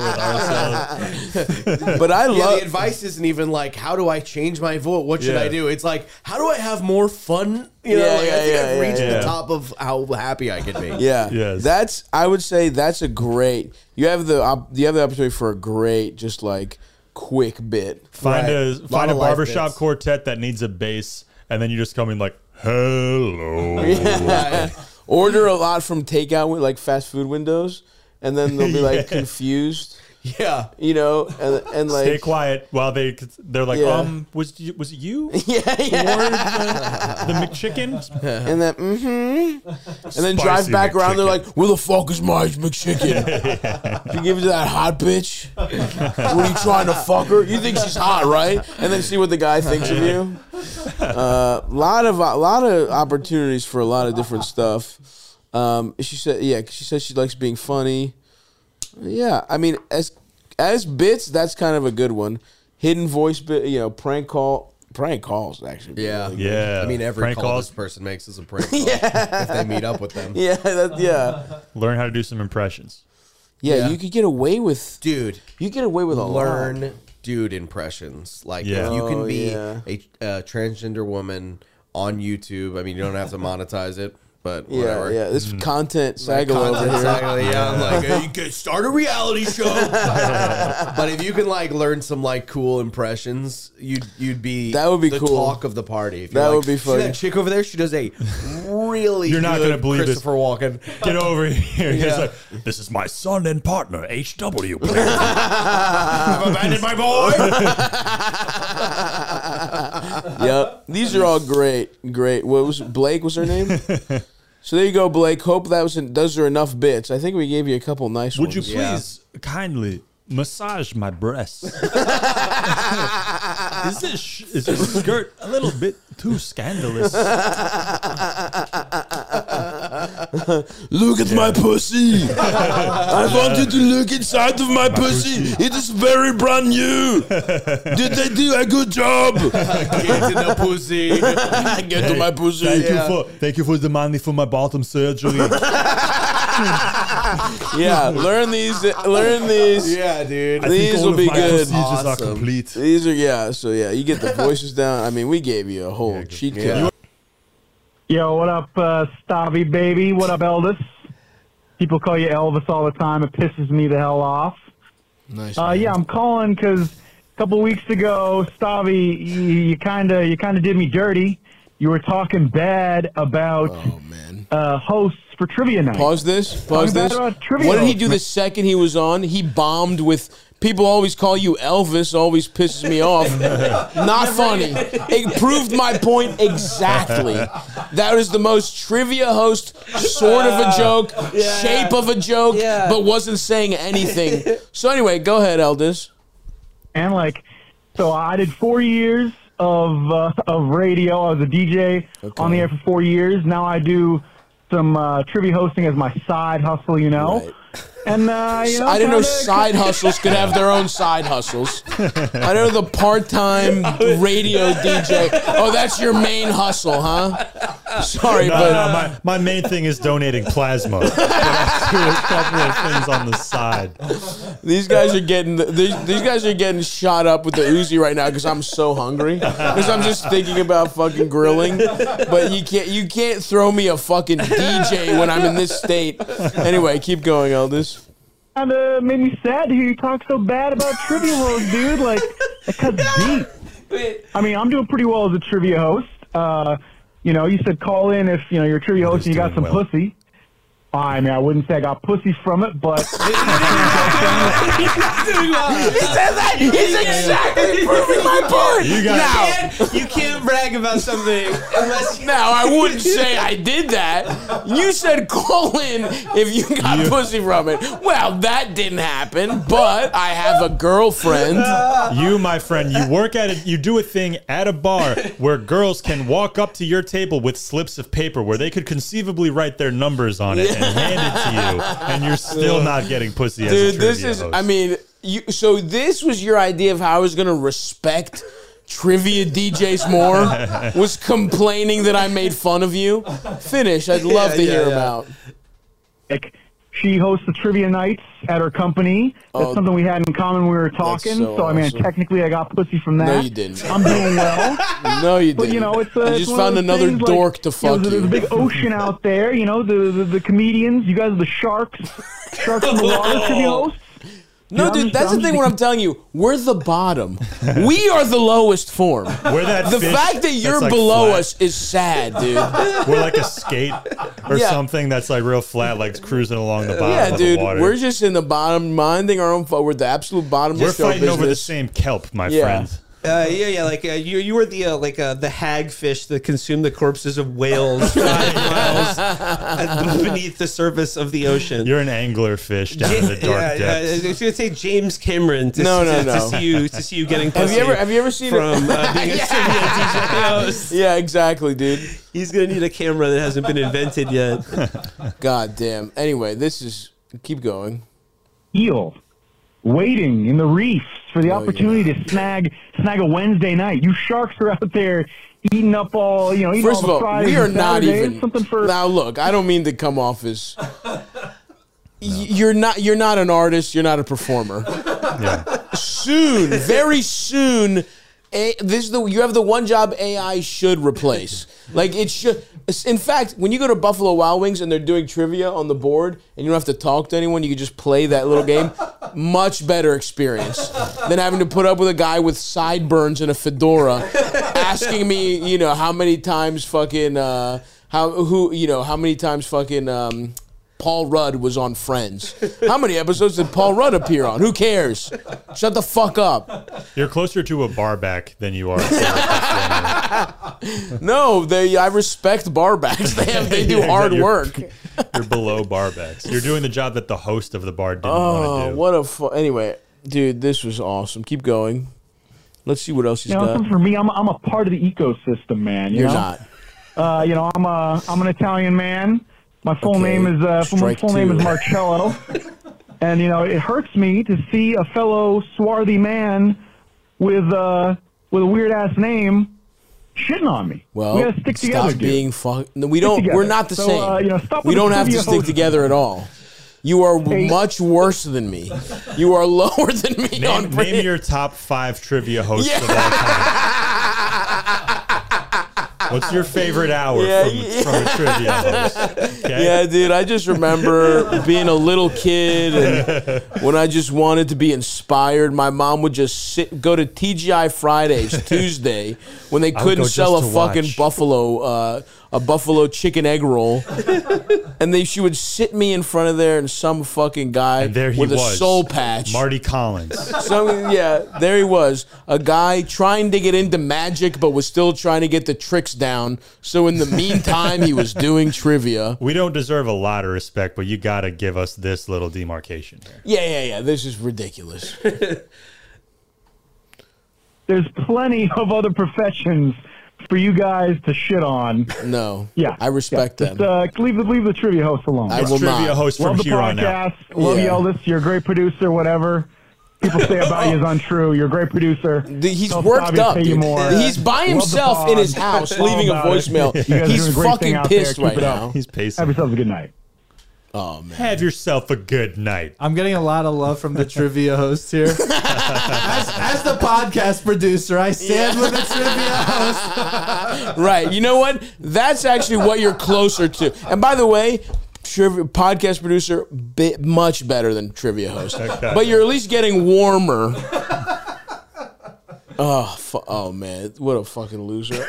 with ourselves. But I Yeah, love the advice isn't even like, how do I change my voice? What should Yeah. I do? It's like, how do I have more fun? You know, Yeah, like, yeah, I think yeah, I've yeah, reached yeah. the top of how happy I can be. Yeah, Yes. That's I would say that's a great. You have the op, you have the opportunity for a great, just like quick bit. Find Right. a Lot find a of life barbershop bits. quartet that needs a bass, and then you just come in like, hello. Yeah. Order a lot from takeout with like fast food windows, and then they'll be like Yeah. confused. Yeah. You know, and and like Stay quiet while they they're like, Yeah. um, was you- was it you? yeah, yeah. Ordered the, the McChicken? And then, mm-hmm. And then drive Spicy back around. They're McChicken. like, "Where the fuck is my McChicken? You give it to that hot bitch. What are you trying to fuck her? You think she's hot, right?" And then see what the guy thinks of you. A uh, lot of a lot of opportunities for a lot of different stuff. Um, she said, "Yeah." She says she likes being funny. Yeah, I mean, as as bits, that's kind of a good one. Hidden voice bit, you know, prank call. Prank calls, actually. Yeah. Really good. Yeah. I mean, every Prank call calls. this person makes is a prank call if they meet up with them. Yeah, that, yeah. Learn how to do some impressions. Yeah, Yeah. you could get away with, Dude, you get away with a learn lot. dude impressions. Like, Yeah. if you can Oh, be yeah. a, a transgender woman on YouTube, I mean, you don't have to monetize it, but Yeah, whatever. yeah. This Mm. content cycle over Content here. cycle, yeah, I'm like, hey, you can start a reality show. But if you can like learn some like cool impressions, you'd you'd be That would be the cool. talk of the party. If That you're like, would be "See funny." that chick over there, she does a really You're not good gonna believe this. Christopher Walken. Get over here. He's Yeah. like, this is my son and partner, H W. I've abandoned my boy. Yep. These are all great. Great. What was Blake was her name? So there you go, Blake. Hope that was those are enough bits. I think we gave you a couple nice Would you ones. please kindly massage my breasts? is this sh- is this skirt a little bit too scandalous? Look at my pussy. I wanted to look inside of my, pussy. It is very brand new. Did they do a good job? Get to the pussy. Get to my pussy. Thank Yeah. you for thank you for the money for my bottom surgery. Yeah, learn these. Learn these. Yeah, dude. I think These all will of be my good. procedures are Awesome. complete. These are yeah. So yeah, you get the voices down. I mean, we gave you a whole cheat code. Yeah. Yo, what up, uh, Stavi baby? What up, Elvis? People call you Elvis all the time. It pisses me the hell off. Nice. Uh, yeah, I'm calling because a couple weeks ago, Stavi, you kind of you kind of did me dirty. You were talking bad about oh, man. Uh, hosts for trivia night. Pause this. Pause Talking this. bad about trivia What did he hosts, do man. the second he was on? He bombed with. People always call you Elvis. Always pisses me off. Not funny. It proved my point exactly. That was the most trivia host, sort of a joke, Yeah. shape of a joke, Yeah. but wasn't saying anything. So anyway, go ahead, Eldis. And like, so I did four years of uh, of radio. I was a D J on the air for four years. Now I do some uh, trivia hosting as my side hustle, you know. Right. And uh, you know, I didn't know kinda- side hustles could have their own side hustles. I know the part-time radio D J. Oh, that's your main hustle, huh? Sorry, no, but no, my, my main thing is donating plasma. But I do a couple of things on the side. these guys are getting these, these guys are getting shot up with the Uzi right now because I'm so hungry. Because I'm just thinking about fucking grilling. But you can't you can't throw me a fucking D J when I'm in this state. Anyway, keep going, Eldis. kind of made me sad to hear you talk so bad about trivia hosts, dude. Like, it cuts deep. I mean, I'm doing pretty well as a trivia host. Uh, you know, you said call in if, you know, you're a trivia host and you got some well. pussy. I mean, I wouldn't say I got pussy from it, but... He said that. He's exactly proving my point. You got now, you can't brag about something unless you... Now, I wouldn't say I did that. You said call in if you got You- pussy from it. Well, that didn't happen, but I have a girlfriend. You, my friend, you work at it. You do a thing at a bar where girls can walk up to your table with slips of paper where they could conceivably write their numbers on it and hand it to you, and you're still not getting pussy as a Dude, trivia this is, host. I mean, you. so this was your idea of how I was going to respect trivia D Js more? Was complaining that I made fun of you? Finish. I'd love Yeah, to yeah, hear yeah. about. Like, she hosts the trivia nights at her company. That's Oh, something we had in common when we were talking. so So, I mean, awesome. technically, I got pussy from that. No, you didn't. I'm doing well. No, you But didn't. you know, it's uh, you it's just one of found those another things, like, dork to you know, fuck there's, you. there's a big ocean out there. You know, the the, the comedians. You guys are the sharks. Sharks in the water trivia hosts. No, You know, dude, I'm that's just- the thing. What I'm telling you, we're the bottom. We are the lowest form. We're that The fish fact that you're that's, like, below flat. us is sad, dude. We're like a skate or Yeah. something that's like real flat, like cruising along the bottom Yeah, of dude, the water. we're just in the bottom, minding our own. We're the absolute bottom. We're of show fighting over the business. same kelp, my Yeah. friend. Uh, yeah, yeah, like uh, you, you were the uh, like uh, the hagfish that consumed the corpses of whales five miles uh, beneath the surface of the ocean. You're an angler fish down in the dark yeah, depths. yeah, I was gonna say James Cameron. To, No, to, no, to, no. see you to see you getting Have pussy you ever have you ever seen from it? uh, being a trivia D J host. Yeah, exactly, dude. He's gonna need a camera that hasn't been invented yet. God damn. Anyway, this is keep going. Eel waiting in the reefs for the No, opportunity to snag snag a Wednesday night. You sharks are out there eating up all you know. Eating First all of the all, Fridays we are and not Saturdays. even. Something for Now, look, I don't mean to come off as. Y- You're not. You're not an artist. You're not a performer. Yeah. Soon, very soon, a, this is the you have the one job A I should replace. Like it should. In fact, when you go to Buffalo Wild Wings and they're doing trivia on the board and you don't have to talk to anyone, you can just play that little game. Much better experience than having to put up with a guy with sideburns and a fedora asking me, you know, how many times fucking uh, how who you know how many times fucking. Um, Paul Rudd was on Friends. How many episodes did Paul Rudd appear on? Who cares? Shut the fuck up. You're closer to a barback than you are. No, they. I respect barbacks. They have. They do Yeah, hard exactly. work. You're, you're below barbacks. You're doing the job that the host of the bar didn't want Oh, to do. what a fu- anyway, dude. This was awesome. Keep going. Let's see what else he's you know, got. for me, I'm I'm a part of the ecosystem, man. You You're know? not. Uh, you know, I'm a I'm an Italian man. My full Okay, name is uh, my strike full name two. is Marcello, and you know it hurts me to see a fellow swarthy man with uh with a weird ass name shitting on me. Well, we gotta stick stop together, dude. being fuck. No, we don't. together. We're not the So, same. uh, you know, stop we with the don't have to trivia stick host. together at all. You are Hey. much worse than me. You are lower than me on Name, brain. name your top five trivia hosts Yeah. of all time. What's your favorite hour Yeah, from, yeah. from a trivia host? Okay? Yeah, dude, I just remember being a little kid, and when I just wanted to be inspired, my mom would just sit, go to T G I Fridays Tuesday when they I would couldn't go sell a just to fucking watch. buffalo, uh, a buffalo chicken egg roll, and they she would sit me in front of there and some fucking guy And there he with a was, soul patch. Marty Collins. Some, yeah, there he was, a guy trying to get into magic, but was still trying to get the tricks down. So in the meantime, he was doing trivia. We don't deserve a lot of respect, but you got to give us this little demarcation here. Yeah, yeah, yeah. This is ridiculous. There's plenty of other professions for you guys to shit on. No. Yeah. I respect yeah. them. Just, uh, leave, the, leave the trivia host alone. I will trivia not. host Love from the here on out. podcast. Love Yeah. you, Eldest. You're a great producer, whatever. People say about you is untrue. You're a great producer. The- he's Tell worked Bobby to up. pay you dude. more. He's by Love the himself in his pod. house, All leaving a about it. voicemail. You guys are He's doing a great fucking thing out there. pissed Keep right it up. now. He's pacing. Have yourselves a good night. Oh man. Have yourself a good night. I'm getting a lot of love from the trivia host here. as, as the podcast producer, I stand with the trivia host. Right. You know what? That's actually what you're closer to. And by the way, trivia, podcast producer, bit, much better than trivia host. Okay. But you're at least getting warmer. Oh, fu- oh man, what a fucking loser!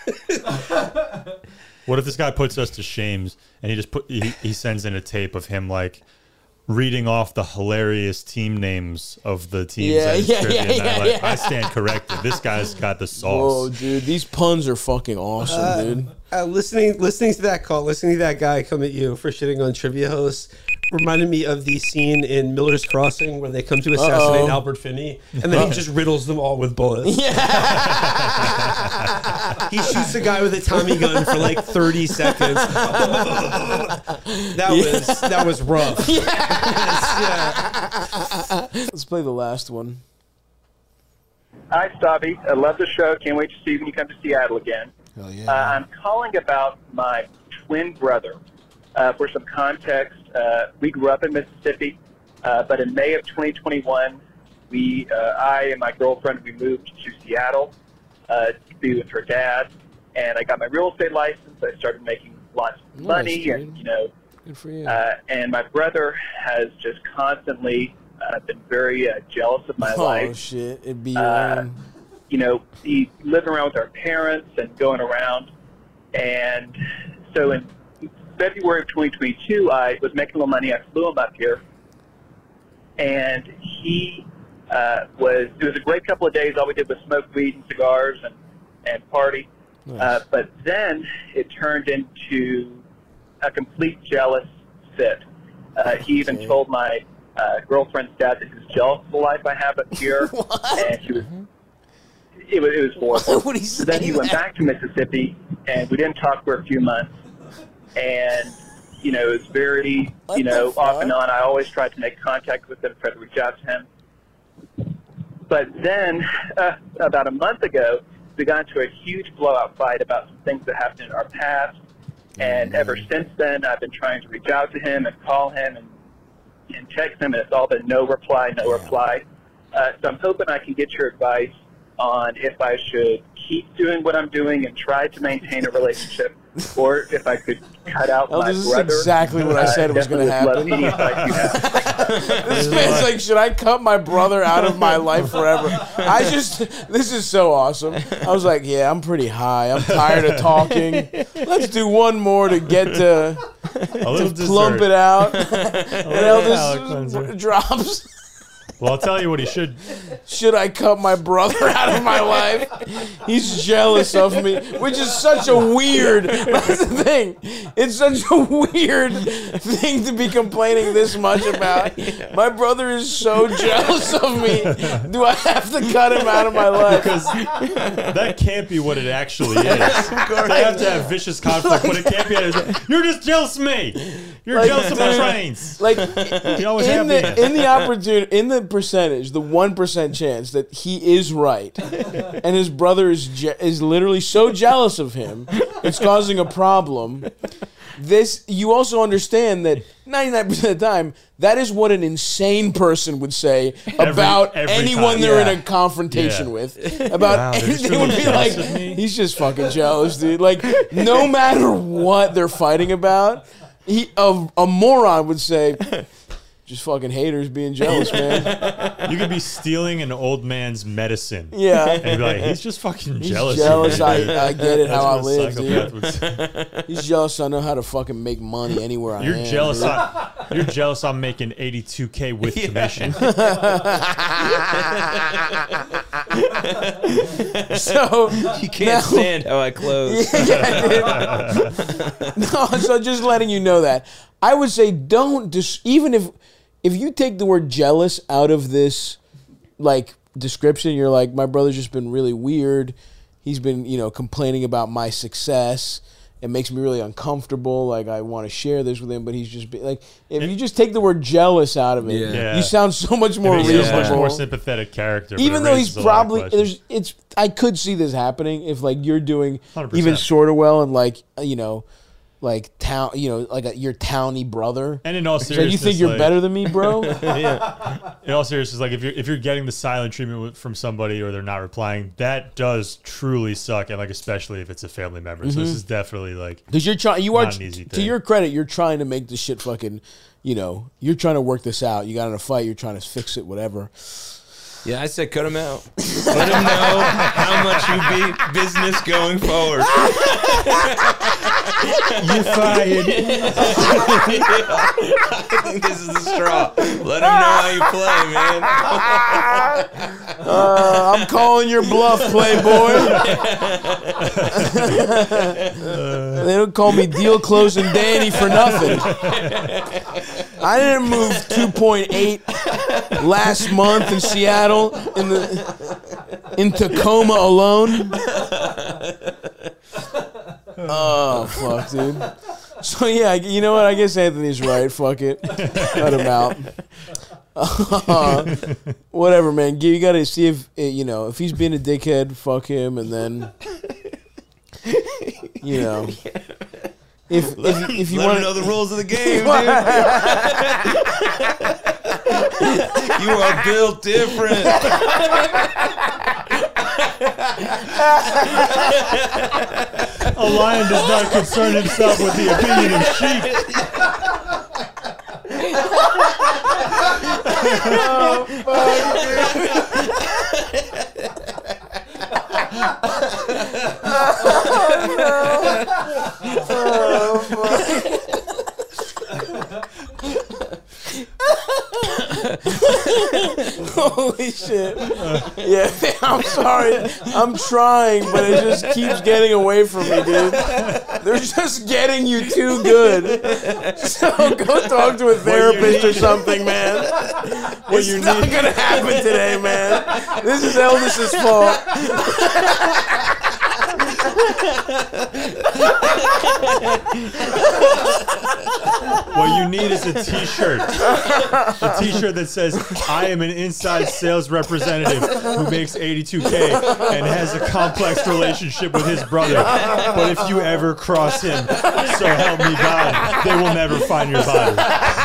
What if this guy puts us to shames and he just put he, he sends in a tape of him like reading off the hilarious team names of the teams Yeah, that he's yeah, trivia, yeah, and I'm yeah, like, yeah. I stand corrected. This guy's got the Whoa, sauce. dude, these puns are fucking awesome, Uh, dude. uh, listening, listening to that call, listening to that guy come at you for shitting on trivia hosts, reminded me of the scene in Miller's Crossing where they come to assassinate Uh-oh. Albert Finney, and then he just riddles them all with bullets. Yeah. He shoots a guy with a Tommy gun for like thirty seconds. That was that was rough. Let's play the last one. Hi, Stabby. I love the show. Can't wait to see you when you come to Seattle again. Hell Uh, I'm calling about my twin brother. Uh, for some context, uh, we grew up in Mississippi, uh, but in May of twenty twenty-one, we, uh, I and my girlfriend, we moved to Seattle uh, to be with her dad, and I got my real estate license. I started making lots of Nice, money, dude. and you know, Good for you. uh, and my brother has just constantly uh, been very uh, jealous of my oh life. shit, it'd be your Uh, own. you know, he living around with our parents and going around. And so in February of twenty twenty-two, I was making a little money. I flew him up here. And he uh, was, it was a great couple of days. All we did was smoke weed and cigars and, and party. Nice. Uh, but then it turned into a complete jealous fit. Uh, he even Okay. told my uh, girlfriend's dad that he was jealous of the life I have up here. And she was, it was, it was horrible. What he So then he say went that? back to Mississippi, and we didn't talk for a few months. And, you know, it was very, What you the know, off fuck? and on. I always tried to make contact with him, tried to reach out to him. But then, uh, about a month ago, we got into a huge blowout fight about some things that happened in our past. And ever since then, I've been trying to reach out to him and call him and, and text him, and it's all been no reply, no reply. Uh, so I'm hoping I can get your advice on if I should keep doing what I'm doing and try to maintain a relationship, or if I could cut out Oh, my this is brother. exactly what I said was gonna definitely would love happen. any advice you have. This man's like, should I cut my brother out of my life forever? I just, this is so awesome. I was like, yeah, I'm pretty high. I'm tired of talking. Let's do one more to get to, little to plump dessert. it out. A and little palate Elvis cleanser. drops. Well, I'll tell you what he should. Should I cut my brother out of my life? He's jealous of me, which is such a weird. That's the thing. It's such a weird thing to be complaining this much about. My brother is so jealous of me. Do I have to cut him out of my life? Because that can't be what it actually is. They have to have vicious conflict, but it can't be. You're just jealous of me. You're Like, jealous of my dude, brains. Like You always in have the been. in the opportunity in the percentage, the one percent chance that he is right, and his brother is je- is literally so jealous of him, it's causing a problem. this you also understand that ninety-nine percent of the time that is what an insane person would say Every- about every anyone time. they're Yeah. in a confrontation Yeah. with. About Wow, they're just anything would really be jealous like, of me? he's just fucking jealous, dude. Like, no matter what they're fighting about, he a, a moron would say, just fucking haters being jealous, man. You could be stealing an old man's medicine. Yeah. And be like, he's just fucking He's jealous. jealous. of me, dude." I, I get it That's how I what a live, psychopath dude. would say. He's jealous. I know how to fucking make money anywhere I You're am. jealous. dude. I, you're jealous. I'm making eighty-two K with commission. So You can't now- stand how I close. Yeah, dude. No, so just letting you know that I would say don't dis- even if if you take the word jealous out of this like description, you're like, my brother's just been really weird. He's been, you know, complaining about my success. It makes me really uncomfortable. Like, I want to share this with him, but he's just be, like, if you just take the word jealous out of it, Yeah. you sound so much more It makes him a reasonable. much more sympathetic character. but Even it though he's raises a lot of probably questions. there's it's I could see this happening if like you're doing one hundred percent. even sort of well and like uh, you know like town you know like a, your towny brother And in all It's like, you think seriousness, you're like- better than me, bro? Yeah. In all seriousness, like if you're if you're getting the silent treatment with- from somebody or they're not replying, that does truly suck, and like especially if it's a family member. So this Mhm. is definitely like Because you're trying, you are not an easy to thing. your credit, you're trying to make this shit fucking, you know, you're trying to work this out. You got in a fight, you're trying to fix it, whatever. Yeah, I said cut him out. Let him know how much you beat business going forward. You're fired. I think this is the straw. Let him know how you play, man. Uh, I'm calling your bluff, Playboy. They don't call me deal closing Danny for nothing. I didn't move two point eight last month in Seattle in the in Tacoma alone. Oh fuck, dude. So yeah, you know what? I guess Anthony's right. Fuck it, cut him out. Uh, whatever, man. You gotta see if uh, you know if he's being a dickhead. Fuck him, and then you know if if, if you Let want him know the rules of the game, dude. You are built different. a lion does not concern himself with the opinion of sheep. Oh, Holy shit. Yeah, I'm sorry. I'm trying, but it just keeps getting away from me, dude. They're just getting you too good. So go talk to a therapist or something, man. It's not going to happen today, man. This is Elvis's fault. What you need is a T-shirt, a T-shirt that says "I am an inside sales representative who makes eighty-two K and has a complex relationship with his brother. But if you ever cross him, so help me God, they will never find your body."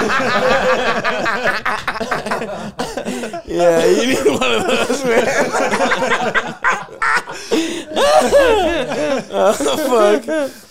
Yeah, you need one of those, man. Oh, fuck.